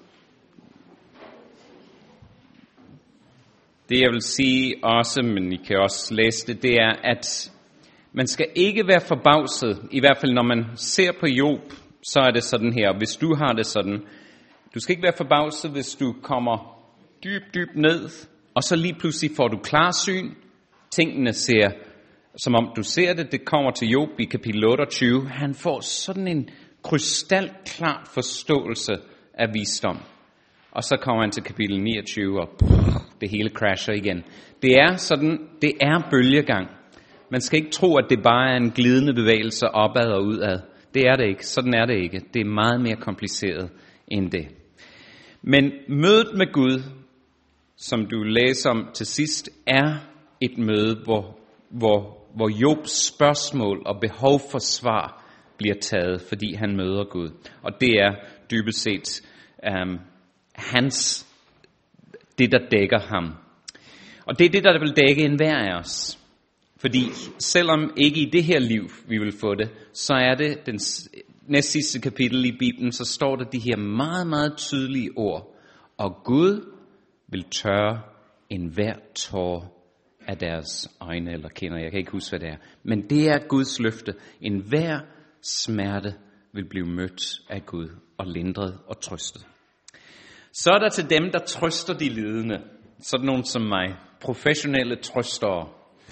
Speaker 2: det jeg vil sige også, men I kan også læse det, det er, at man skal ikke være forbavset. I hvert fald når man ser på Job, så er det sådan her. Hvis du har det sådan, du skal ikke være forbavset, hvis du kommer dybt ned, og så lige pludselig får du klarsyn. Tingene ser, som om du ser det. Det kommer til Job i kapitel 28. Han får sådan en krystalklar forståelse af visdom. Og så kommer han til kapitel 29, og det hele crasher igen. Det er sådan, det er bølgegang. Man skal ikke tro, at det bare er en glidende bevægelse opad og udad. Det er det ikke. Sådan er det ikke. Det er meget mere kompliceret end det. Men mødet med Gud, som du læser om til sidst, er et møde, hvor Jobs spørgsmål og behov for svar bliver taget, fordi han møder Gud. Og det er dybest set det, der dækker ham. Og det er det, der vil dække enhver af os. Fordi selvom ikke i det her liv, vi vil få det, så er det den næstsidste kapitel i Bibelen, så står der de her meget, meget tydelige ord. Og Gud vil tørre enhver tår af deres øjne eller kinder. Jeg kan ikke huske, hvad det er. Men det er Guds løfte. Enhver smerte vil blive mødt af Gud og lindret og trøstet. Så er der til dem, der trøster de lidende. Sådan nogen som mig. Professionelle trøstere.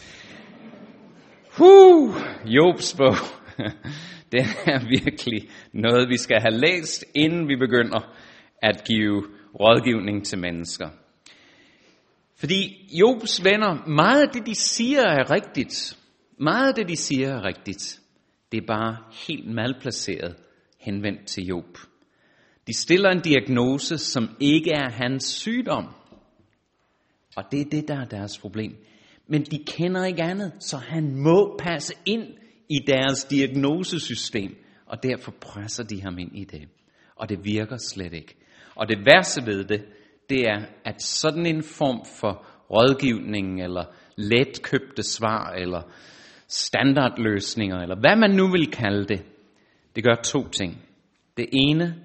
Speaker 2: Jobs bog. Det er virkelig noget, vi skal have læst, inden vi begynder at give rådgivning til mennesker. Fordi Jobs venner, meget af det, de siger, er rigtigt. Meget af det, de siger, er rigtigt. Det er bare helt malplaceret henvendt til Job. De stiller en diagnose, som ikke er hans sygdom. Og det er det, der er deres problem. Men de kender ikke andet, så han må passe ind i deres diagnosesystem. Og derfor presser de ham ind i det. Og det virker slet ikke. Og det værste ved det, det er, at sådan en form for rådgivning, eller letkøbte svar, eller standardløsninger, eller hvad man nu vil kalde det, det gør to ting. Det ene,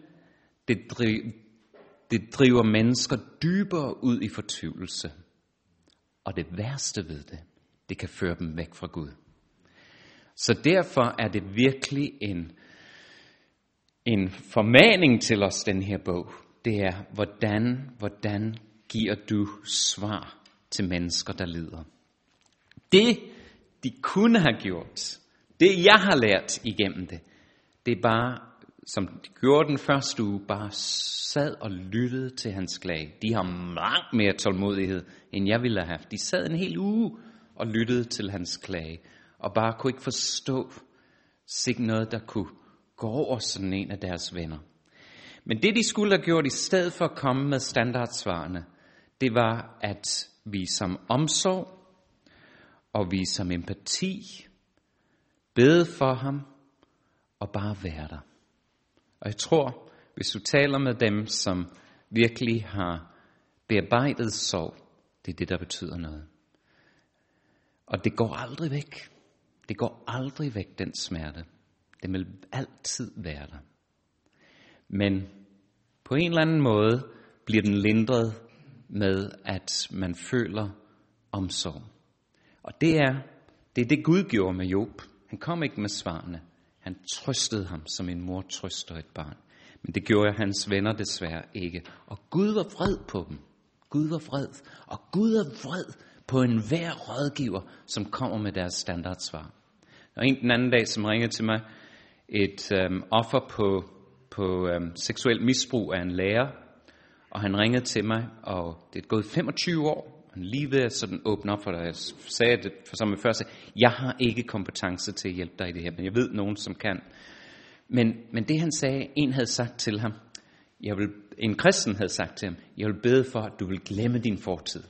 Speaker 2: det driver mennesker dybere ud i fortvivlelse. Og det værste ved det, det kan føre dem væk fra Gud. Så derfor er det virkelig en formaning til os, den her bog. Det er, hvordan giver du svar til mennesker, der lider. Det, de kunne have gjort, det jeg har lært igennem det, det er bare, som de gjorde den første uge, bare sad og lyttede til hans klage. De har langt mere tålmodighed, end jeg ville have haft. De sad en hel uge og lyttede til hans klage, og bare kunne ikke forstå sikkert noget, der kunne gå over sådan en af deres venner. Men det, de skulle have gjort, i stedet for at komme med standardsvarene, det var at vise ham omsorg og vise ham empati, bede for ham og bare være der. Og jeg tror, hvis du taler med dem, som virkelig har bearbejdet sorg, det er det, der betyder noget. Og det går aldrig væk. Det går aldrig væk, den smerte. Den vil altid være der. Men på en eller anden måde bliver den lindret med, at man føler omsorg. Og det er det Gud gjorde med Job. Han kom ikke med svarene. Han trøstede ham, som en mor trøster et barn. Men det gjorde hans venner desværre ikke. Og Gud var vred på dem. Gud var vred. Og Gud er vred på enhver rådgiver, som kommer med deres standardsvar. Og en den anden dag, som ringede til mig, et offer på seksuelt misbrug af en lærer. Og han ringede til mig, og det er gået 25 år. Han lige ved at sådan åbne op for dig. Jeg sagde det som jeg først sagde, jeg har ikke kompetence til at hjælpe dig i det her, men jeg ved nogen, som kan. Men det han sagde, en havde sagt til ham, en kristen havde sagt til ham, jeg vil bede for, at du vil glemme din fortid.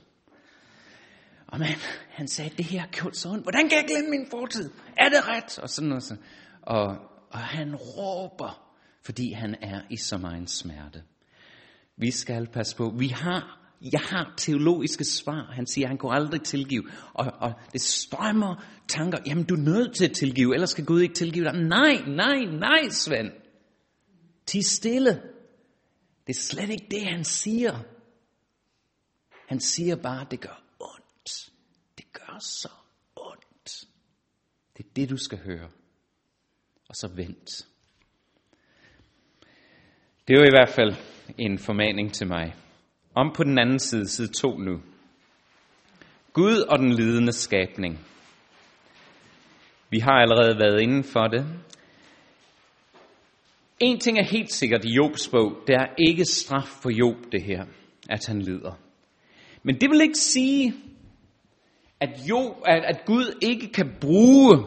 Speaker 2: Og han sagde, det her har gjort så ondt. Hvordan kan jeg glemme min fortid? Er det ret? Og sådan noget. Og han råber, fordi han er i så meget smerte. Vi skal passe på. Jeg har teologiske svar. Han siger, han kunne aldrig tilgive. Og det strømmer tanker. Jamen, du er nødt til at tilgive, ellers skal Gud ikke tilgive dig. Nej, Svend. Tig stille. Det er slet ikke det, han siger. Han siger bare, det gør ondt. Det gør så ondt. Det er det, du skal høre. Og så vent. Det er jo i hvert fald en formaning til mig. Om på den anden side 2 nu. Gud og den lidende skabning. Vi har allerede været inden for det. En ting er helt sikkert i Jobs bog, det er ikke straf for Job det her, at han lider. Men det vil ikke sige, at Gud ikke kan bruge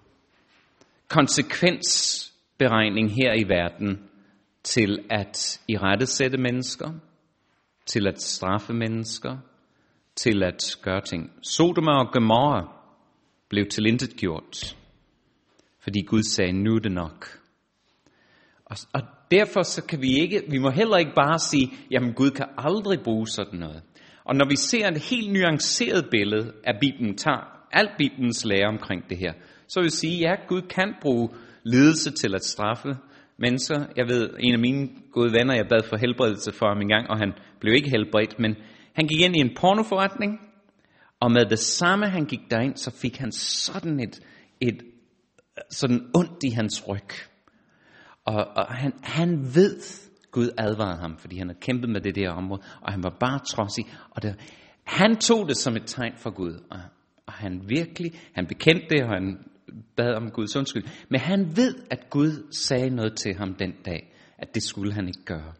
Speaker 2: konsekvensberegning her i verden til at irettesætte mennesker, til at straffe mennesker, til at gøre ting. Sodoma og Gomorra blev tilintetgjort, fordi Gud sagde, nu er det nok. Og derfor så kan vi må heller ikke bare sige, jamen Gud kan aldrig bruge sådan noget. Og når vi ser et helt nuanceret billede af Bibelen, tager alt Bibelens lære omkring det her, så vil vi sige, ja, Gud kan bruge lidelse til at straffe mennesker. Jeg ved, en af mine gode venner, jeg bad for helbredelse for ham en gang, og han blev ikke helbredt, men han gik ind i en pornoforretning, Og med det samme han gik derind, så fik han sådan et sådan ondt i hans ryg. Og han ved, Gud advarede ham, fordi han havde kæmpet med det der område, og han var bare trodsig. Og han tog det som et tegn for Gud, og han bekendte det, og han bad om Guds undskyld. Men han ved, at Gud sagde noget til ham den dag, at det skulle han ikke gøre.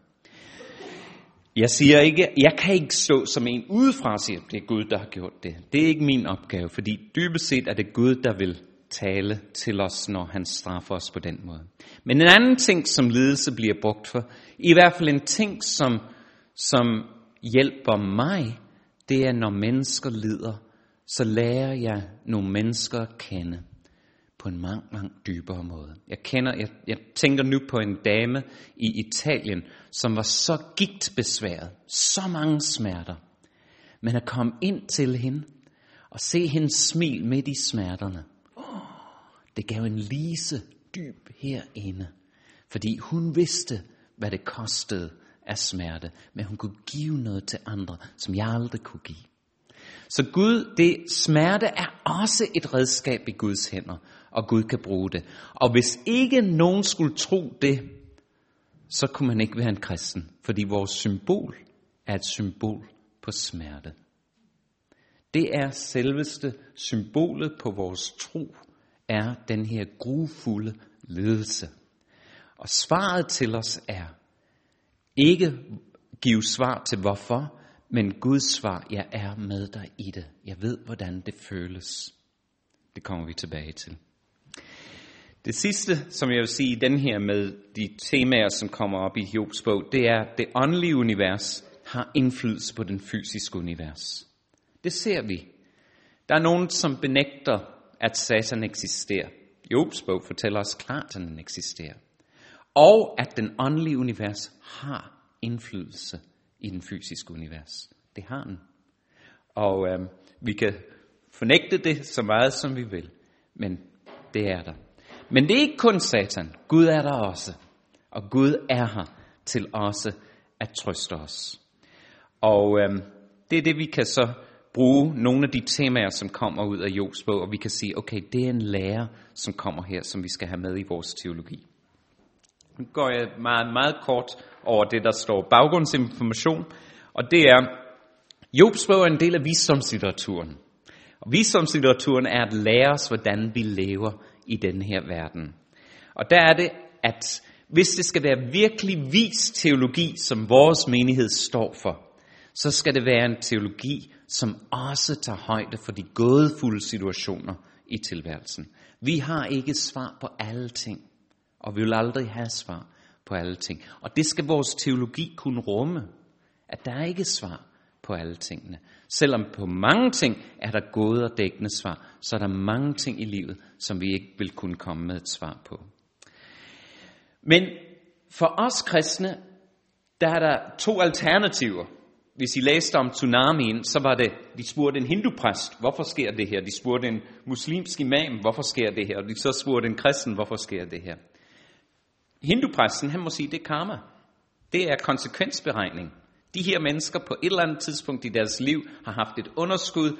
Speaker 2: Jeg kan ikke stå som en udefra og sige, at det er Gud, der har gjort det. Det er ikke min opgave, fordi dybest set er det Gud, der vil tale til os, når han straffer os på den måde. Men en anden ting, som lidelse bliver brugt for, i hvert fald en ting, som hjælper mig, det er, når mennesker lider, så lærer jeg nogle mennesker at kende på en langt dybere måde. Jeg tænker nu på en dame i Italien, som var så gigtbesværet, så mange smerter. Men at komme ind til hende og se hendes smil midt i smerterne, det gav en lise dyb herinde, fordi hun vidste, hvad det kostede af smerte, men hun kunne give noget til andre, som jeg aldrig kunne give. Så smerte er også et redskab i Guds hænder, og Gud kan bruge det. Og hvis ikke nogen skulle tro det, så kunne man ikke være en kristen, fordi vores symbol er et symbol på smerte. Det er selveste symbolet på vores tro, er den her grufulde lidelse. Og svaret til os er ikke give svar til hvorfor, men Guds svar, jeg er med dig i det. Jeg ved, hvordan det føles. Det kommer vi tilbage til. Det sidste, som jeg vil sige i den her med de temaer, som kommer op i Jobs bog, det er, at det åndelige univers har indflydelse på den fysiske univers. Det ser vi. Der er nogen, som benægter, at Satan eksisterer. Jobs bog fortæller os klart, at den eksisterer. Og at den åndelige univers har indflydelse i den fysiske univers. Det har den. Og vi kan fornægte det så meget, som vi vil. Men det er der. Men det er ikke kun Satan. Gud er der også. Og Gud er her til også at trøste os. Og det er det, vi kan så bruge nogle af de temaer, som kommer ud af Jobs bog, og vi kan sige, okay, det er en lære, som kommer her, som vi skal have med i vores teologi. Nu går jeg meget, meget kort over det, der står baggrundsinformation, og det er, Jobs bog er en del af visdomslitteraturen. Og visdomslitteraturen er at lære os, hvordan vi lever i den her verden. Og der er det, at hvis det skal være virkelig vis teologi, som vores menighed står for, så skal det være en teologi, som også tager højde for de gådefulde situationer i tilværelsen. Vi har ikke svar på alle ting, og vi vil aldrig have svar på alle ting. Og det skal vores teologi kunne rumme, at der er ikke svar på alle tingene. Selvom på mange ting er der gode og dækkende svar, så er der mange ting i livet, som vi ikke vil kunne komme med et svar på. Men for os kristne, der er der to alternativer. Hvis I læste om tsunamien, så var det, de spurgte en hindupræst, hvorfor sker det her? De spurgte en muslimsk imam, hvorfor sker det her? Og de så spurgte en kristen, hvorfor sker det her? Hindupræsten, han må sige, det er karma. Det er konsekvensberegning. De her mennesker på et eller andet tidspunkt i deres liv har haft et underskud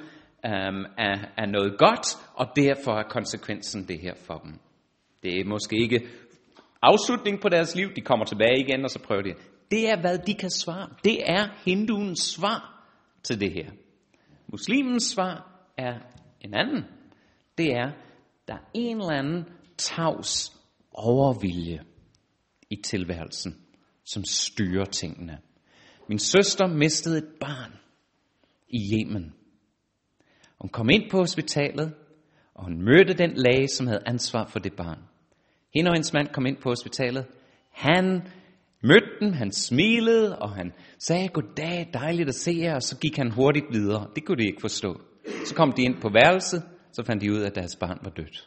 Speaker 2: af noget godt, og derfor er konsekvensen det her for dem. Det er måske ikke afslutning på deres liv, de kommer tilbage igen, og så prøver de. Det er, hvad de kan svare. Det er hinduens svar til det her. Muslimens svar er en anden. Det er, der er en eller anden tavs overvilje i tilværelsen, som styrer tingene. Min søster mistede et barn i Yemen. Hun kom ind på hospitalet, og hun mødte den læge, som havde ansvar for det barn. Hende og hendes mand kom ind på hospitalet. Han mødte dem, han smilede, og han sagde, goddag, dejligt at se jer, og så gik han hurtigt videre. Det kunne de ikke forstå. Så kom de ind på værelset, så fandt de ud af, at deres barn var dødt.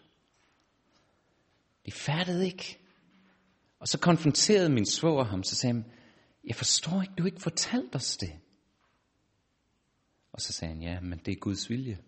Speaker 2: De fattede ikke. Og så konfronterede min svoger ham, så sagde han, jeg forstår ikke, du ikke fortalte os det. Og så sagde han, ja, men det er Guds vilje.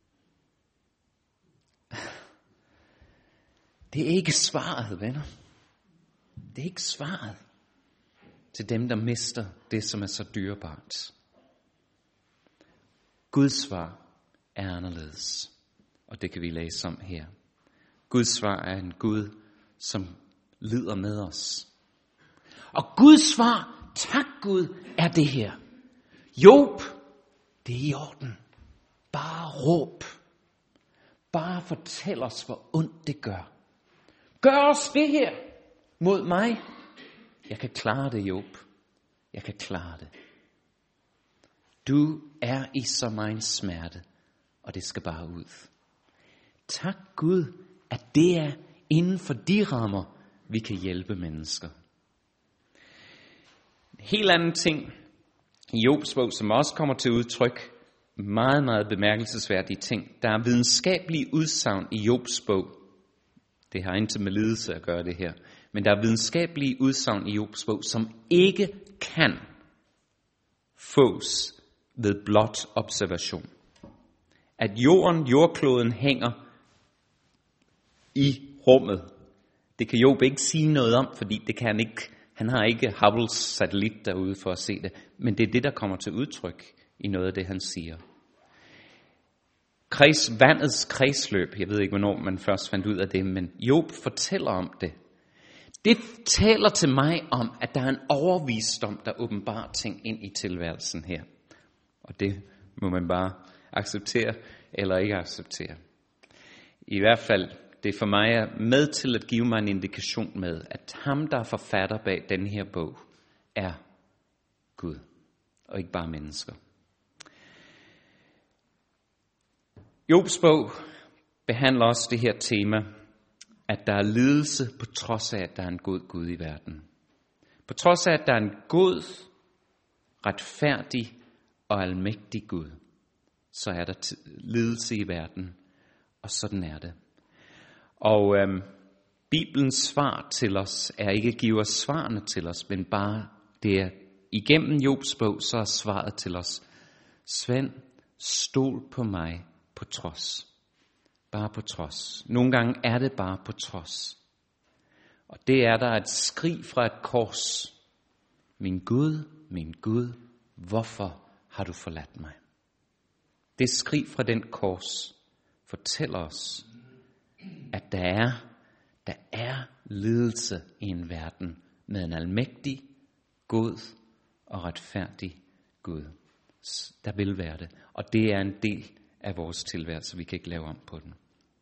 Speaker 2: Det er ikke svaret, venner. Det er ikke svaret til dem, der mister det, som er så dyrebart. Guds svar er anderledes. Og det kan vi læse om her. Guds svar er en Gud, som lider med os. Og Guds svar, tak Gud, er det her. Job, det er i orden. Bare råb. Bare fortæl os, hvor ondt det gør. Gør os det her mod mig. Jeg kan klare det, Job. Jeg kan klare det. Du er i så meget smerte, og det skal bare ud. Tak Gud, at det er inden for de rammer, vi kan hjælpe mennesker. En helt anden ting i Jobs bog, som også kommer til udtryk, meget, meget bemærkelsesværdige ting. Der er videnskabelige udsagn i Jobs bog. Det har intet med lidelse at gøre det her. Men der er videnskabelige udsagn i Jobs bog, som ikke kan fås ved blot observation. At jordkloden hænger i rummet, det kan Job ikke sige noget om, fordi det kan han ikke. Han har ikke Hubbles satellit derude for at se det. Men det er det, der kommer til udtryk i noget af det, han siger. Vandets kredsløb, jeg ved ikke, hvornår man først fandt ud af det, men Job fortæller om det. Det taler til mig om, at der er en overvisdom, der åbenbarer ting ind i tilværelsen her. Og det må man bare acceptere eller ikke acceptere. I hvert fald, det for mig er med til at give mig en indikation med, at ham, der er forfatter bag den her bog, er Gud, og ikke bare mennesker. Jobs bog behandler også det her tema, at der er lidelse på trods af, at der er en god Gud i verden. På trods af, at der er en god, retfærdig og almægtig Gud, så er der lidelse i verden, og sådan er det. Og Bibelens svar til os er ikke at give os svarene til os, men bare det er igennem Jobs bog, så er svaret til os. Svend, stol på mig på trods. Bare på trods. Nogle gange er det bare på trods. Og det er der et skrig fra et kors. Min Gud, hvorfor har du forladt mig? Det skrig fra den kors fortæller os, at der er lidelse i en verden med en almægtig, god og retfærdig Gud. Der vil være det. Og det er en del af vores tilværelse, vi kan ikke lave om på den.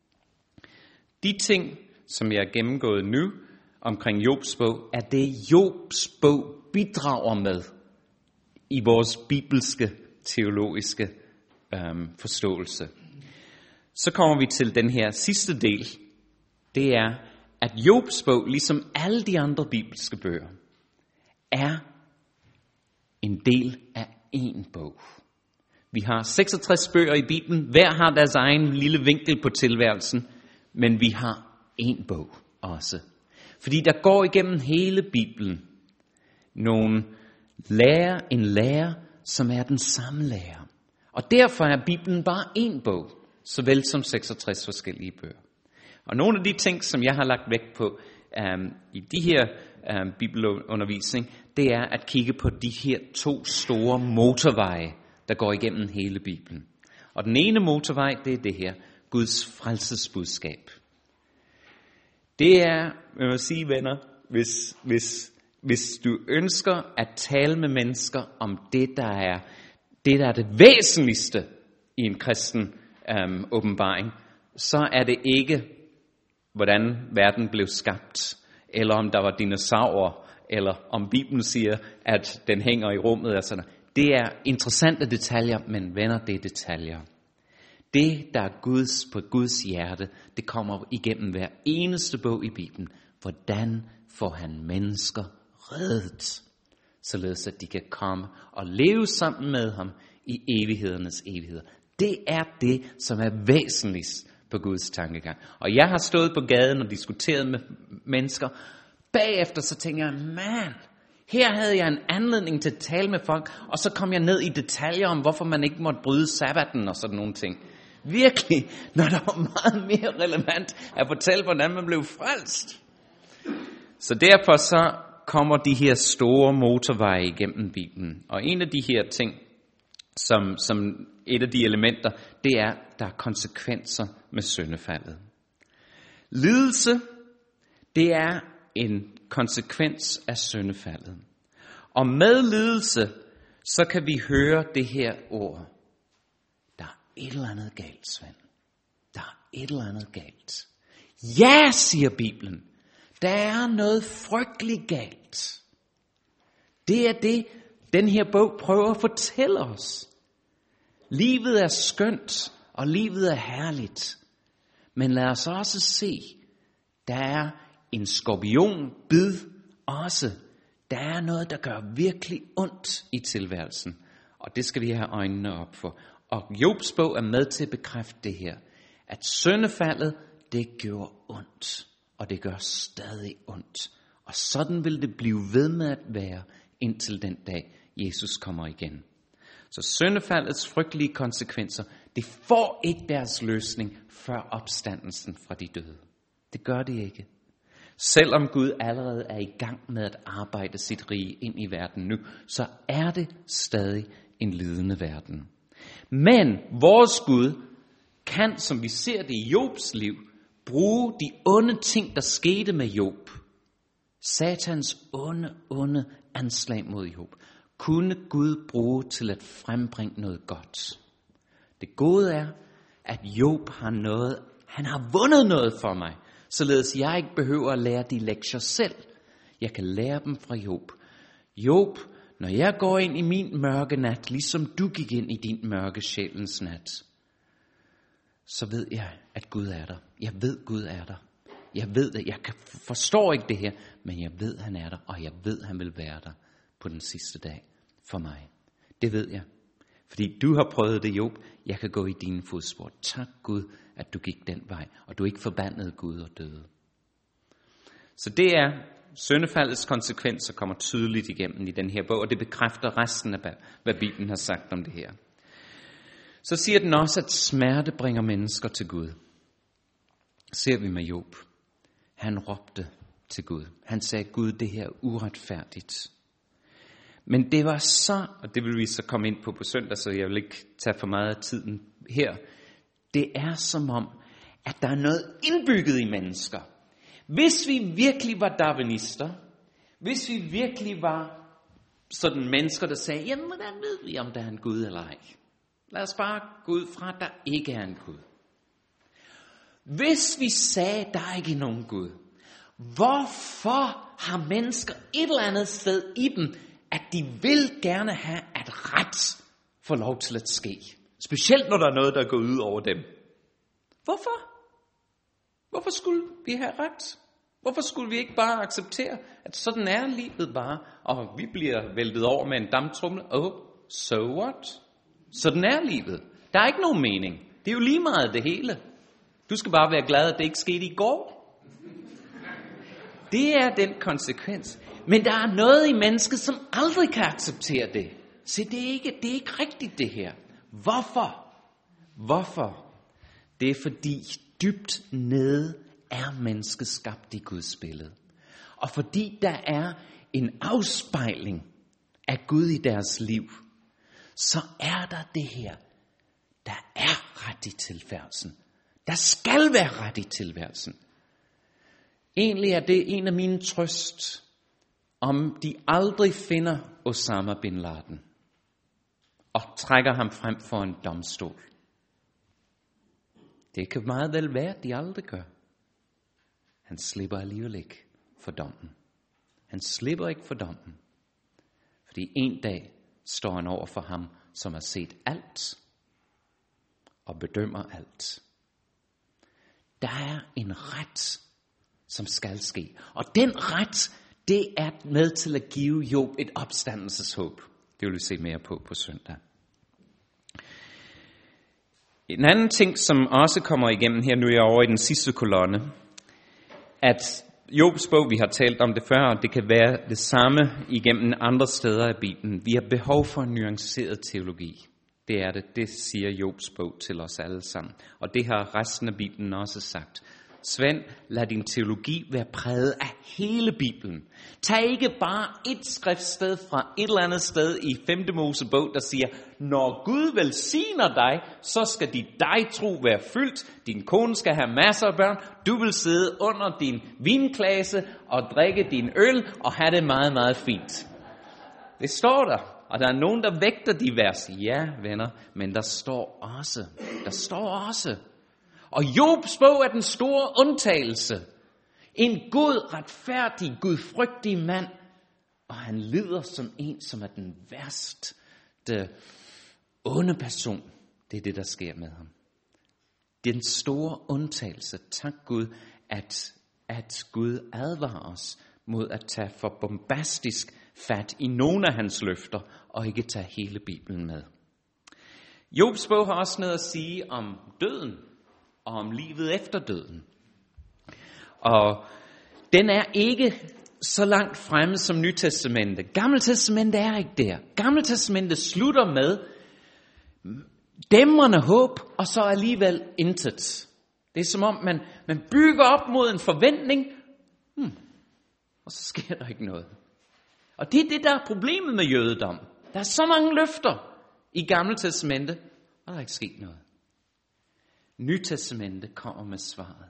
Speaker 2: De ting, som jeg har gennemgået nu omkring Jobs bog, er det Jobs bog bidrager med i vores bibelske, teologiske forståelse. Så kommer vi til den her sidste del. Det er, at Jobs bog, ligesom alle de andre bibelske bøger, er en del af en bog. Vi har 66 bøger i Bibelen. Hver har deres egen lille vinkel på tilværelsen. Men vi har en bog også. Fordi der går igennem hele Bibelen en lærer, som er den samme lærer. Og derfor er Bibelen bare en bog, såvel som 66 forskellige bøger. Og nogle af de ting, som jeg har lagt vægt på i de her bibelundervisning, det er at kigge på de her 2 store motorveje, der går igennem hele Bibelen. Og den ene motorvej, det er det her, Guds frelsesbudskab. Det er, jeg må sige venner, hvis du ønsker at tale med mennesker om det, der er det væsentligste i en kristen åbenbaring, så er det ikke, hvordan verden blev skabt, eller om der var dinosaurer, eller om Bibelen siger, at den hænger i rummet. Og sådan. Det er interessante detaljer, men venner, det er detaljer. Det, der er på Guds hjerte, det kommer igennem hver eneste bog i Bibelen. Hvordan får han mennesker reddet, således at de kan komme og leve sammen med ham i evighedernes evigheder. Det er det, som er væsentligst på Guds tankegang. Og jeg har stået på gaden og diskuteret med mennesker. Bagefter så tænker jeg, her havde jeg en anledning til at tale med folk, og så kom jeg ned i detaljer om, hvorfor man ikke måtte bryde sabbaten og sådan nogle ting. Virkelig, når der var meget mere relevant at fortælle, hvordan man blev frelst. Så derfor så kommer de her store motorveje igennem Bibelen. Og en af de her ting, som et af de elementer, det er, der er konsekvenser med syndefaldet. Lidelse, det er en konsekvens af syndefaldet. Og med lidelse, så kan vi høre det her ord. Der er et eller andet galt, Svend. Der er et eller andet galt. Ja, siger Bibelen. Der er noget frygteligt galt. Det er det, den her bog prøver at fortælle os. Livet er skønt, og livet er herligt. Men lad os også se, der er en skorpionbid også. Der er noget, der gør virkelig ondt i tilværelsen. Og det skal vi have øjnene op for. Og Jobs bog er med til at bekræfte det her. At syndefaldet, det gjorde ondt. Og det gør stadig ondt. Og sådan vil det blive ved med at være, indtil den dag, Jesus kommer igen. Så syndefaldets frygtelige konsekvenser, det får ikke deres løsning før opstandelsen fra de døde. Det gør det ikke. Selvom Gud allerede er i gang med at arbejde sit rige ind i verden nu, så er det stadig en lidende verden. Men vores Gud kan, som vi ser det i Jobs liv, bruge de onde ting, der skete med Job. Satans onde anslag mod Job, kunne Gud bruge til at frembringe noget godt. Det gode er, at Job han har vundet noget for mig, således jeg ikke behøver at lære de lektier selv. Jeg kan lære dem fra Job. Job, når jeg går ind i min mørke nat, ligesom du gik ind i din mørke sjælens nat, så ved jeg, at Gud er der. Jeg ved, Gud er der. Jeg ved det. Forstår ikke det her, men jeg ved, han er der, og jeg ved, han vil være der på den sidste dag for mig. Det ved jeg. Fordi du har prøvet det, Job. Jeg kan gå i dine fodspor. Tak Gud, at du gik den vej, og du ikke forbandede Gud og døde. Så det er syndefaldets konsekvenser kommer tydeligt igennem i den her bog, og det bekræfter resten af, hvad Bibelen har sagt om det her. Så siger den også, at smerte bringer mennesker til Gud. Ser vi med Job. Han råbte til Gud. Han sagde, Gud, det her er uretfærdigt. Men det var så, og det vil vi så komme ind på søndag, så jeg vil ikke tage for meget af tiden her. Det er som om, at der er noget indbygget i mennesker. Hvis vi virkelig var darwinister, hvis vi virkelig var sådan mennesker, der sagde, jamen hvordan ved vi, om der er en Gud eller ej? Lad os bare gå ud fra, at der ikke er en Gud. Hvis vi sagde, at der er ikke nogen Gud, hvorfor har mennesker et eller andet sted i dem, at de vil gerne have, at ret får lov til at ske? Specielt når der er noget, der går ud over dem. Hvorfor? Hvorfor skulle vi have ret? Hvorfor skulle vi ikke bare acceptere, at sådan er livet bare, og vi bliver væltet over med en damptrumle? So what? Sådan er livet. Der er ikke nogen mening. Det er jo lige meget det hele. Du skal bare være glad, at det ikke skete i går. Det er den konsekvens. Men der er noget i mennesket, som aldrig kan acceptere det. Så det er ikke rigtigt det her. Hvorfor? Det er fordi dybt nede er mennesket skabt i Guds billede. Og fordi der er en afspejling af Gud i deres liv, så er der det her. Der er ret i tilværelsen. Der skal være ret i tilværelsen. Egentlig er det en af mine trøst, om de aldrig finder Osama bin Laden og trækker ham frem for en domstol. Det kan meget vel være, at de aldrig gør. Han slipper alligevel ikke for dommen. Han slipper ikke for dommen. Fordi en dag står han over for ham, som har set alt og bedømmer alt. Der er en ret, som skal ske. Og den ret, det er med til at give Job et opstandelseshåb. Det vil vi se mere på søndag. En anden ting, som også kommer igennem her, nu er jeg over i den sidste kolonne, at Jobs bog, vi har talt om det før, og det kan være det samme igennem andre steder i Bibelen. Vi har behov for en nuanceret teologi. Det er det siger Jobs bog til os alle sammen. Og det har resten af Bibelen også sagt. Svend, lad din teologi være præget af hele Bibelen. Tag ikke bare et skriftsted fra et eller andet sted i 5. Mosebog, der siger, når Gud velsigner dig, så skal dit dig-tro være fyldt, din kone skal have masser af børn, du vil sidde under din vinklasse og drikke din øl og have det meget, meget fint. Det står der. Og der er nogen, der vægter de vers. Ja, venner, men der står også. Og Jobs bog er den store undtagelse. En god, retfærdig, gudfrygtig mand. Og han lider som en, som er den værste, onde person. Det er det, der sker med ham. Den store undtagelse. Tak Gud, at Gud advarer os mod at tage for bombastisk fat i nogle af hans løfter, og ikke tage hele Bibelen med. Jobs bog har også noget at sige om døden, og om livet efter døden. Og den er ikke så langt fremme som Nytestamentet. Gammeltestamentet er ikke der. Gammeltestamentet slutter med dæmrende håb, og så alligevel intet. Det er som om, man bygger op mod en forventning, og så sker der ikke noget. Og det er det, der er problemet med jødedom. Der er så mange løfter i Gamle Testamente, og der er ikke sket noget. Nytestamentet kommer med svaret.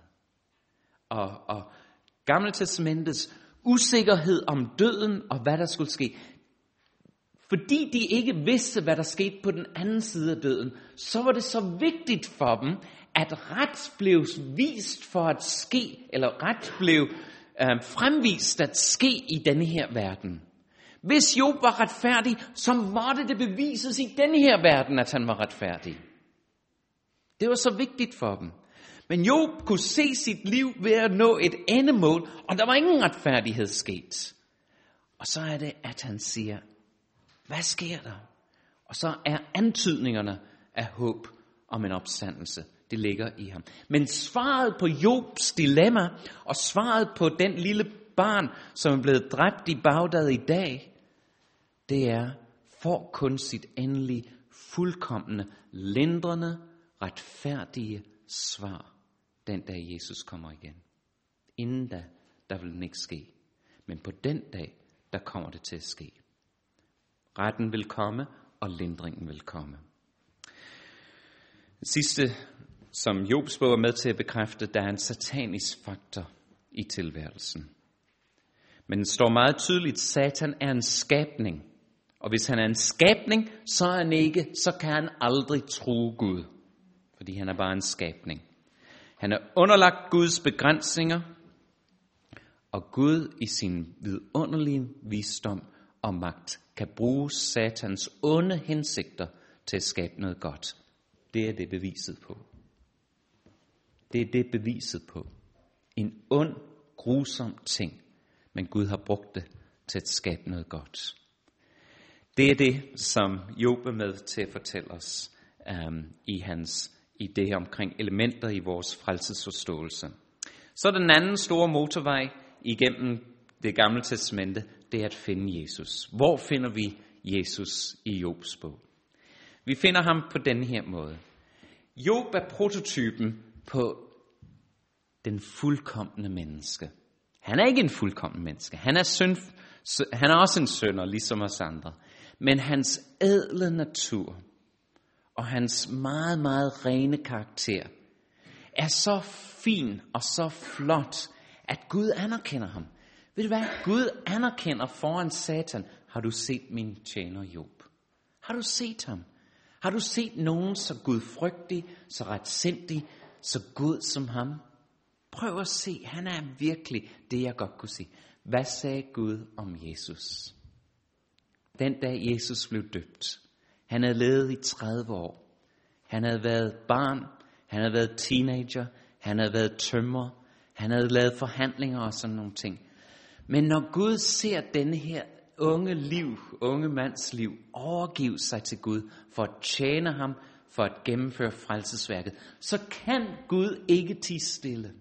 Speaker 2: Og Gamle Testamentets usikkerhed om døden og hvad der skulle ske, fordi de ikke vidste, hvad der skete på den anden side af døden, så var det så vigtigt for dem, at ret blev vist for at ske, eller ret blev fremvist at ske i denne her verden. Hvis Job var retfærdig, så måtte det bevises i denne her verden, at han var retfærdig. Det var så vigtigt for dem. Men Job kunne se sit liv ved at nå et endemål, og der var ingen retfærdighed sket. Og så er det, at han siger, hvad sker der? Og så er antydningerne af håb om en opstandelse, det ligger i ham. Men svaret på Jobs dilemma, og svaret på den lille barn, som er blevet dræbt i Bagdad i dag, det er, får kun sit endelige, fuldkomne, lindrende, retfærdige svar, den dag Jesus kommer igen. Inden da, der vil den ikke ske. Men på den dag, der kommer det til at ske. Retten vil komme, og lindringen vil komme. Det sidste, som Jobs bog er med til at bekræfte, der er en satanisk faktor i tilværelsen. Men den står meget tydeligt, Satan er en skabning. Og hvis han er en skabning, så kan han aldrig true Gud. Fordi han er bare en skabning. Han er underlagt Guds begrænsninger, og Gud i sin vidunderlige visdom og magt kan bruge Satans onde hensigter til at skabe noget godt. Det er det beviset på. Det er det beviset på. En ond, grusom ting, men Gud har brugt det til at skabe noget godt. Det er det, som Job er med til at fortælle os i hans idé omkring elementer i vores frelsesforståelse. Så er den anden store motorvej igennem det gamle testamente, det er at finde Jesus. Hvor finder vi Jesus i Jobs bog? Vi finder ham på denne her måde. Job er prototypen på den fuldkomne menneske. Han er ikke en fuldkommen menneske. Han er også en synder, ligesom os andre. Men hans ædle natur og hans meget, meget rene karakter er så fin og så flot, at Gud anerkender ham. Ved du hvad? Gud anerkender foran Satan. Har du set min tjener Job? Har du set ham? Har du set nogen så gudfrygtig, så retsindig, så god som ham? Prøv at se, han er virkelig det, jeg godt kunne sige. Hvad sagde Gud om Jesus? Den dag Jesus blev døbt. Han havde levet i 30 år. Han havde været barn. Han havde været teenager. Han havde været tømrer. Han havde lavet forhandlinger og sådan nogle ting. Men når Gud ser denne her unge mands liv, overgive sig til Gud for at tjene ham, for at gennemføre frelsesværket, så kan Gud ikke tie stille.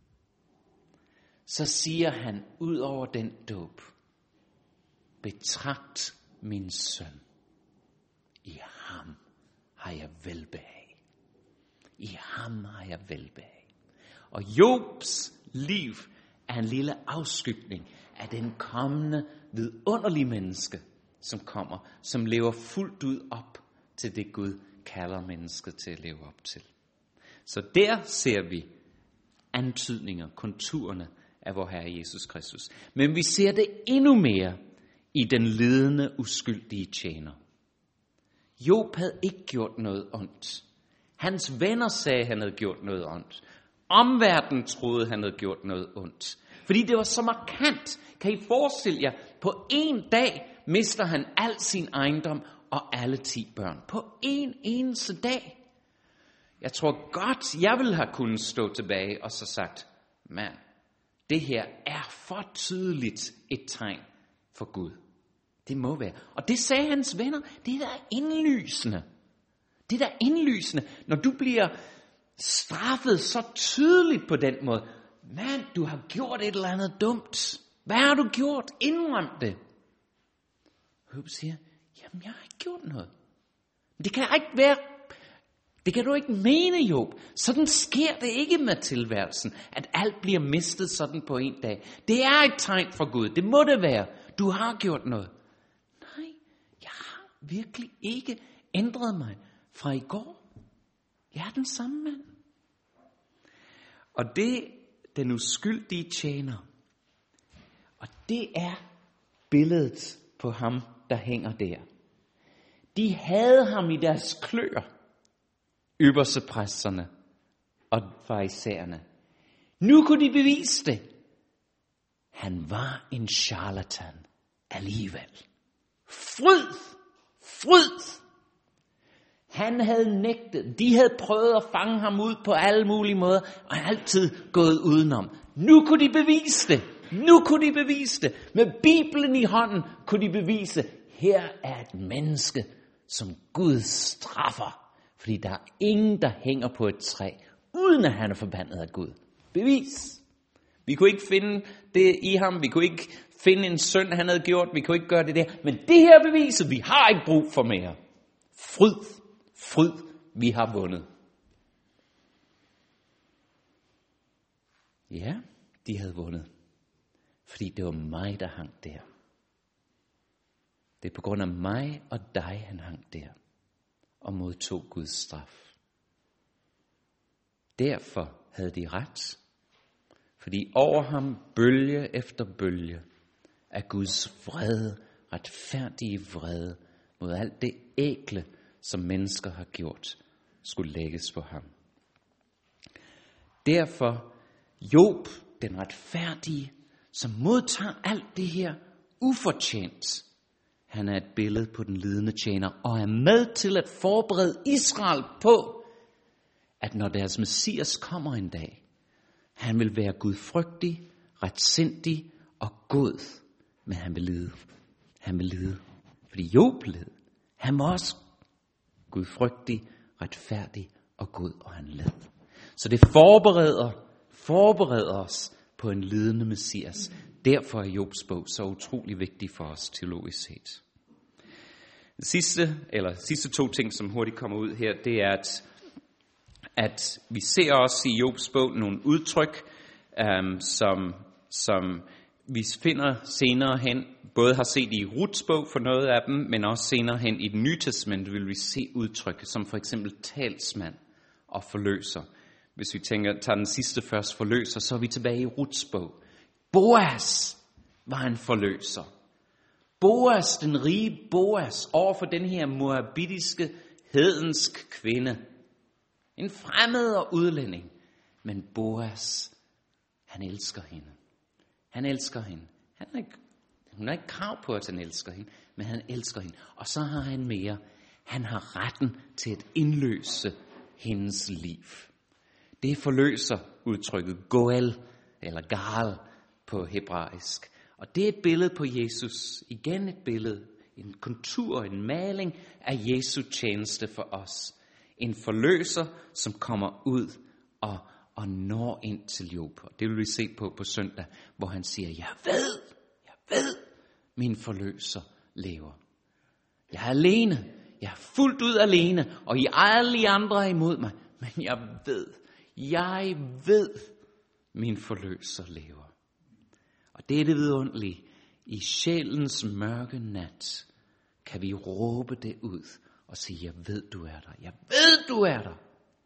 Speaker 2: Så siger han ud over den dåb, betragt min søn. I ham har jeg velbehag. I ham har jeg velbehag. Og Jobs liv er en lille afskygning af den kommende vidunderlige menneske, som kommer, som lever fuldt ud op til det Gud kalder mennesket til at leve op til. Så der ser vi antydninger, konturerne af vor Herre Jesus Kristus. Men vi ser det endnu mere i den lidende, uskyldige tjener. Job havde ikke gjort noget ondt. Hans venner sagde, han havde gjort noget ondt. Omverdenen troede, han havde gjort noget ondt. Fordi det var så markant. Kan I forestille jer, på en dag mister han al sin ejendom og alle 10 børn. På en eneste dag. Jeg tror godt, jeg ville have kunnet stå tilbage og så sagt, mand, det her er for tydeligt et tegn for Gud. Det må være. Og det sagde hans venner, det er da indlysende. Det er da indlysende, når du bliver straffet så tydeligt på den måde. Mand, du har gjort et eller andet dumt. Hvad har du gjort? Indrøm det. Job siger, jamen jeg har ikke gjort noget. Det kan ikke være. Det kan du ikke mene, Job. Sådan sker det ikke med tilværelsen, at alt bliver mistet sådan på en dag. Det er et tegn for Gud. Det må det være. Du har gjort noget. Nej, jeg har virkelig ikke ændret mig fra i går. Jeg er den samme mand. Og det den uskyldige tjener. Og det er billedet på ham, der hænger der. De havde ham i deres kløer. Øverstepræsterne og farisæerne. Nu kunne de bevise det. Han var en charlatan alligevel. Fryd! Fryd! Han havde nægtet. De havde prøvet at fange ham ud på alle mulige måder, og altid gået udenom. Nu kunne de bevise det. Nu kunne de bevise det. Med Bibelen i hånden kunne de bevise, her er et menneske, som Gud straffer. Fordi der er ingen, der hænger på et træ, uden at han er forbandet af Gud. Bevis. Vi kunne ikke finde det i ham. Vi kunne ikke finde en synd, han havde gjort. Vi kunne ikke gøre det der. Men det her beviser, vi har ikke brug for mere. Fryd. Fryd. Vi har vundet. Ja, de havde vundet. Fordi det var mig, der hang der. Det er på grund af mig og dig, han hang der. Og modtog Guds straf. Derfor havde de ret. Fordi over ham bølge efter bølge af Guds vrede, retfærdige vrede mod alt det ækle, som mennesker har gjort, skulle lægges på ham. Derfor Job, den retfærdige, som modtager alt det her ufortjent. Han er et billede på den lidende tjener, og er med til at forberede Israel på, at når deres Messias kommer en dag, han vil være gudfrygtig, retsindig og god, men han vil lide. Han vil lide, fordi Job led. Han var også gudfrygtig, retfærdig og god, og han led. Så det forbereder os på en lidende Messias. Derfor er Jobs bog så utrolig vigtig for os teologisk set. Det sidste 2 ting, som hurtigt kommer ud her, det er, at vi ser også i Jobs bog nogle udtryk, som vi finder senere hen, både har set i Ruths bog for noget af dem, men også senere hen i det Nye Testament vil vi se udtryk, som for eksempel talsmand og forløser. Hvis vi tager den sidste først, forløser, så er vi tilbage i Ruths bog. Boas var en forløser. Boas, den rige Boas, overfor den her moabitiske, hedensk kvinde. En fremmed og udlænding. Men Boas, han elsker hende. Han elsker hende. Hun har ikke krav på, at han elsker hende, men han elsker hende. Og så har han mere. Han har retten til at indløse hendes liv. Det forløser udtrykket goel, eller gal på hebraisk. Og det er et billede på Jesus. Igen et billede, en kontur, en maling af Jesu tjeneste for os. En forløser, som kommer ud og når ind til Job. Og det vil vi se på søndag, hvor han siger, jeg ved, min forløser lever. Jeg er alene. Jeg er fuldt ud alene, og I alle andre er imod mig. Men jeg ved, min forløser lever. Og det er det vidunderlige. I sjælens mørke nat kan vi råbe det ud og sige, jeg ved, du er der. Jeg ved, du er der.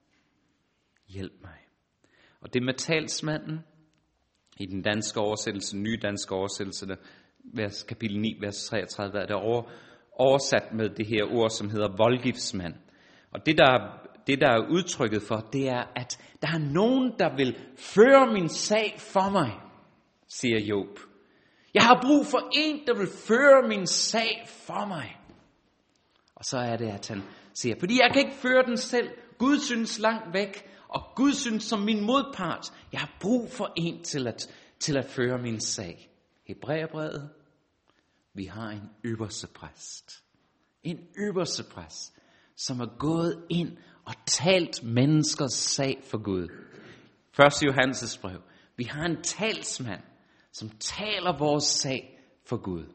Speaker 2: Hjælp mig. Og det med talsmanden i den danske oversættelse, nye danske oversættelse, kapitel 9, vers 33, er der oversat med det her ord, som hedder voldgiftsmand. Og det der er udtrykket for, det er, at der er nogen, der vil føre min sag for mig, siger Job. Jeg har brug for en, der vil føre min sag for mig. Og så er det, at han siger, fordi jeg kan ikke føre den selv. Gud synes langt væk, og Gud synes som min modpart. Jeg har brug for en til at føre min sag. Hebræerbrevet, vi har en øverste præst. En øverste præst, som er gået ind og talt menneskers sag for Gud. 1. Johannes brev. Vi har en talsmand, som taler vores sag for Gud.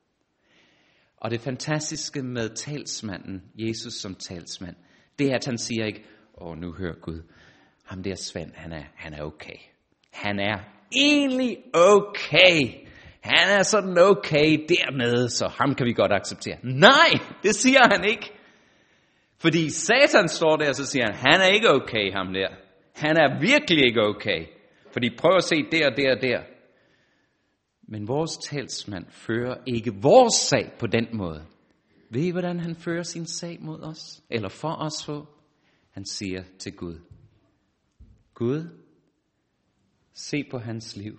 Speaker 2: Og det fantastiske med talsmanden, Jesus som talsmand, det er, at han siger ikke, nu hører Gud, ham der Svend, han er okay. Han er egentlig okay. Han er sådan okay dernede, så ham kan vi godt acceptere. Nej, det siger han ikke. Fordi Satan står der, og så siger han er ikke okay, ham der. Han er virkelig ikke okay. Fordi prøv at se der. Men vores talsmand fører ikke vores sag på den måde. Ved I, hvordan han fører sin sag mod os? Eller for os for? Han siger til Gud, Gud, se på hans liv.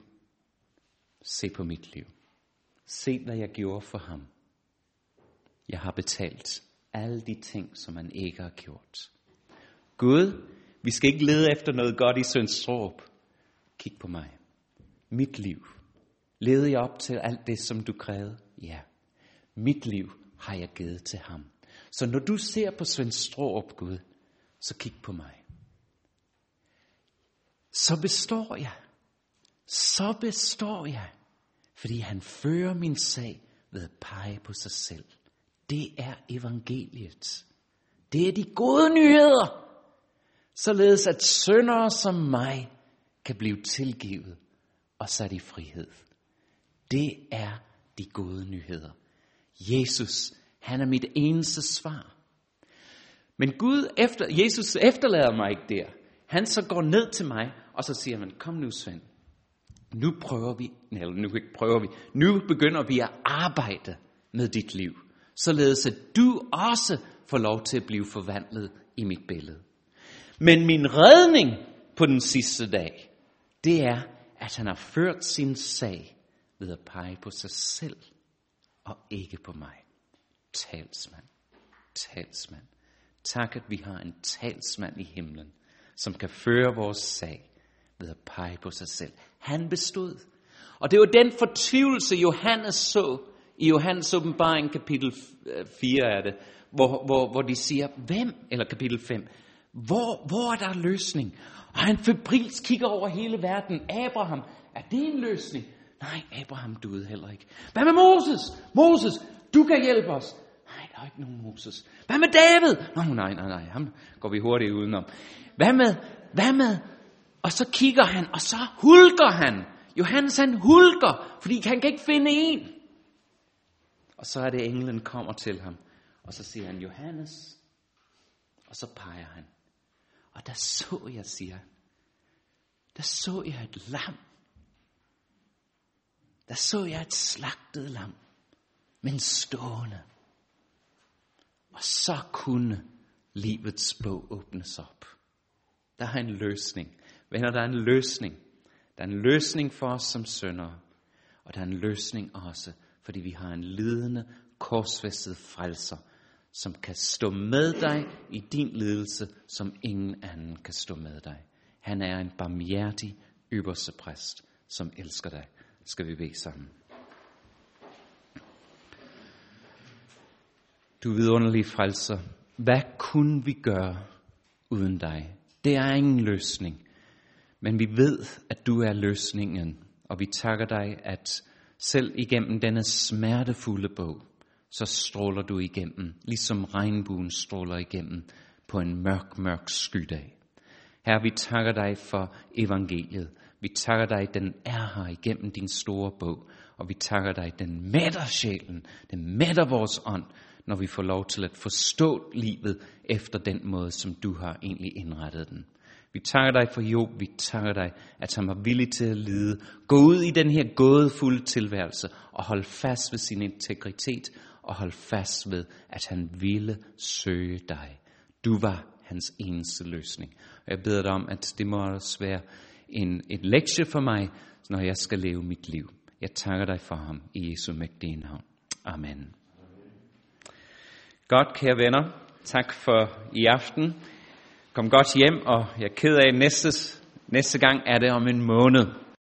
Speaker 2: Se på mit liv. Se, hvad jeg gjorde for ham. Jeg har betalt alle de ting, som han ikke har gjort. Gud, vi skal ikke lede efter noget godt i Søndestrup. Kig på mig. Mit liv. Levede jeg op til alt det, som du krævede? Ja. Mit liv har jeg givet til ham. Så når du ser på Søndestrup, Gud, så kig på mig. Så består jeg. Fordi han fører min sag ved at pege på sig selv. Det er evangeliet. Det er de gode nyheder. Således at syndere som mig kan blive tilgivet og sat i frihed. Det er de gode nyheder. Jesus, han er mit eneste svar. Men Jesus efterlader mig ikke der. Han så går ned til mig, og så siger man, kom nu Svend. Nu begynder vi at arbejde med dit liv. Således at du også får lov til at blive forvandlet i mit billede. Men min redning på den sidste dag, det er, at han har ført sin sag ved at pege på sig selv og ikke på mig. Talsmand. Tak, at vi har en talsmand i himlen, som kan føre vores sag ved at pege på sig selv. Han bestod. Og det var den fortvivlelse, Johannes så i Johannes åbenbaring kapitel 4 er det, hvor de siger, eller kapitel 5, hvor er der løsning? Og han febrilsk kigger over hele verden. Abraham, er det en løsning? Nej, Abraham døde heller ikke. Hvad med Moses? Moses, du kan hjælpe os. Nej, der er ikke nogen Moses. Hvad med David? Nej, ham går vi hurtigt udenom. Hvad med? Og så kigger han, og så hulker han. Johannes han hulker, fordi han kan ikke finde en. Og så er det englen kommer til ham, og så siger han, Johannes. Og så peger han. Og der så jeg et lam. Der så jeg et slagtet lam, men stående. Og så kunne livets bog åbnes op. Der er en løsning. Venner, der er en løsning. Der er en løsning for os som syndere. Og der er en løsning også, fordi vi har en lidende, korsfæstet frelser, som kan stå med dig i din lidelse, som ingen anden kan stå med dig. Han er en barmhjertig øverste præst, som elsker dig. Skal vi bede sammen. Du vidunderlige frelser, hvad kunne vi gøre uden dig? Det er ingen løsning, men vi ved, at du er løsningen, og vi takker dig, at selv igennem denne smertefulde bog, så stråler du igennem, ligesom regnbuen stråler igennem på en mørk skydag. Herre, vi takker dig for evangeliet. Vi takker dig, den er her igennem din store bog. Og vi takker dig, den mætter sjælen, den mætter vores ånd, når vi får lov til at forstå livet efter den måde, som du har egentlig indrettet den. Vi takker dig for Job, vi takker dig, at han var villig til at lide. Gå ud i den her gådefulde tilværelse og hold fast ved sin integritet og hold fast ved, at han ville søge dig. Du var hans eneste løsning. Og jeg beder dig om, at det må også være en lektie for mig, når jeg skal leve mit liv. Jeg takker dig for ham i Jesu mægtige navn. Amen. Godt, kære venner. Tak for i aften. Kom godt hjem, og jeg er ked af, næste gang er det om en måned.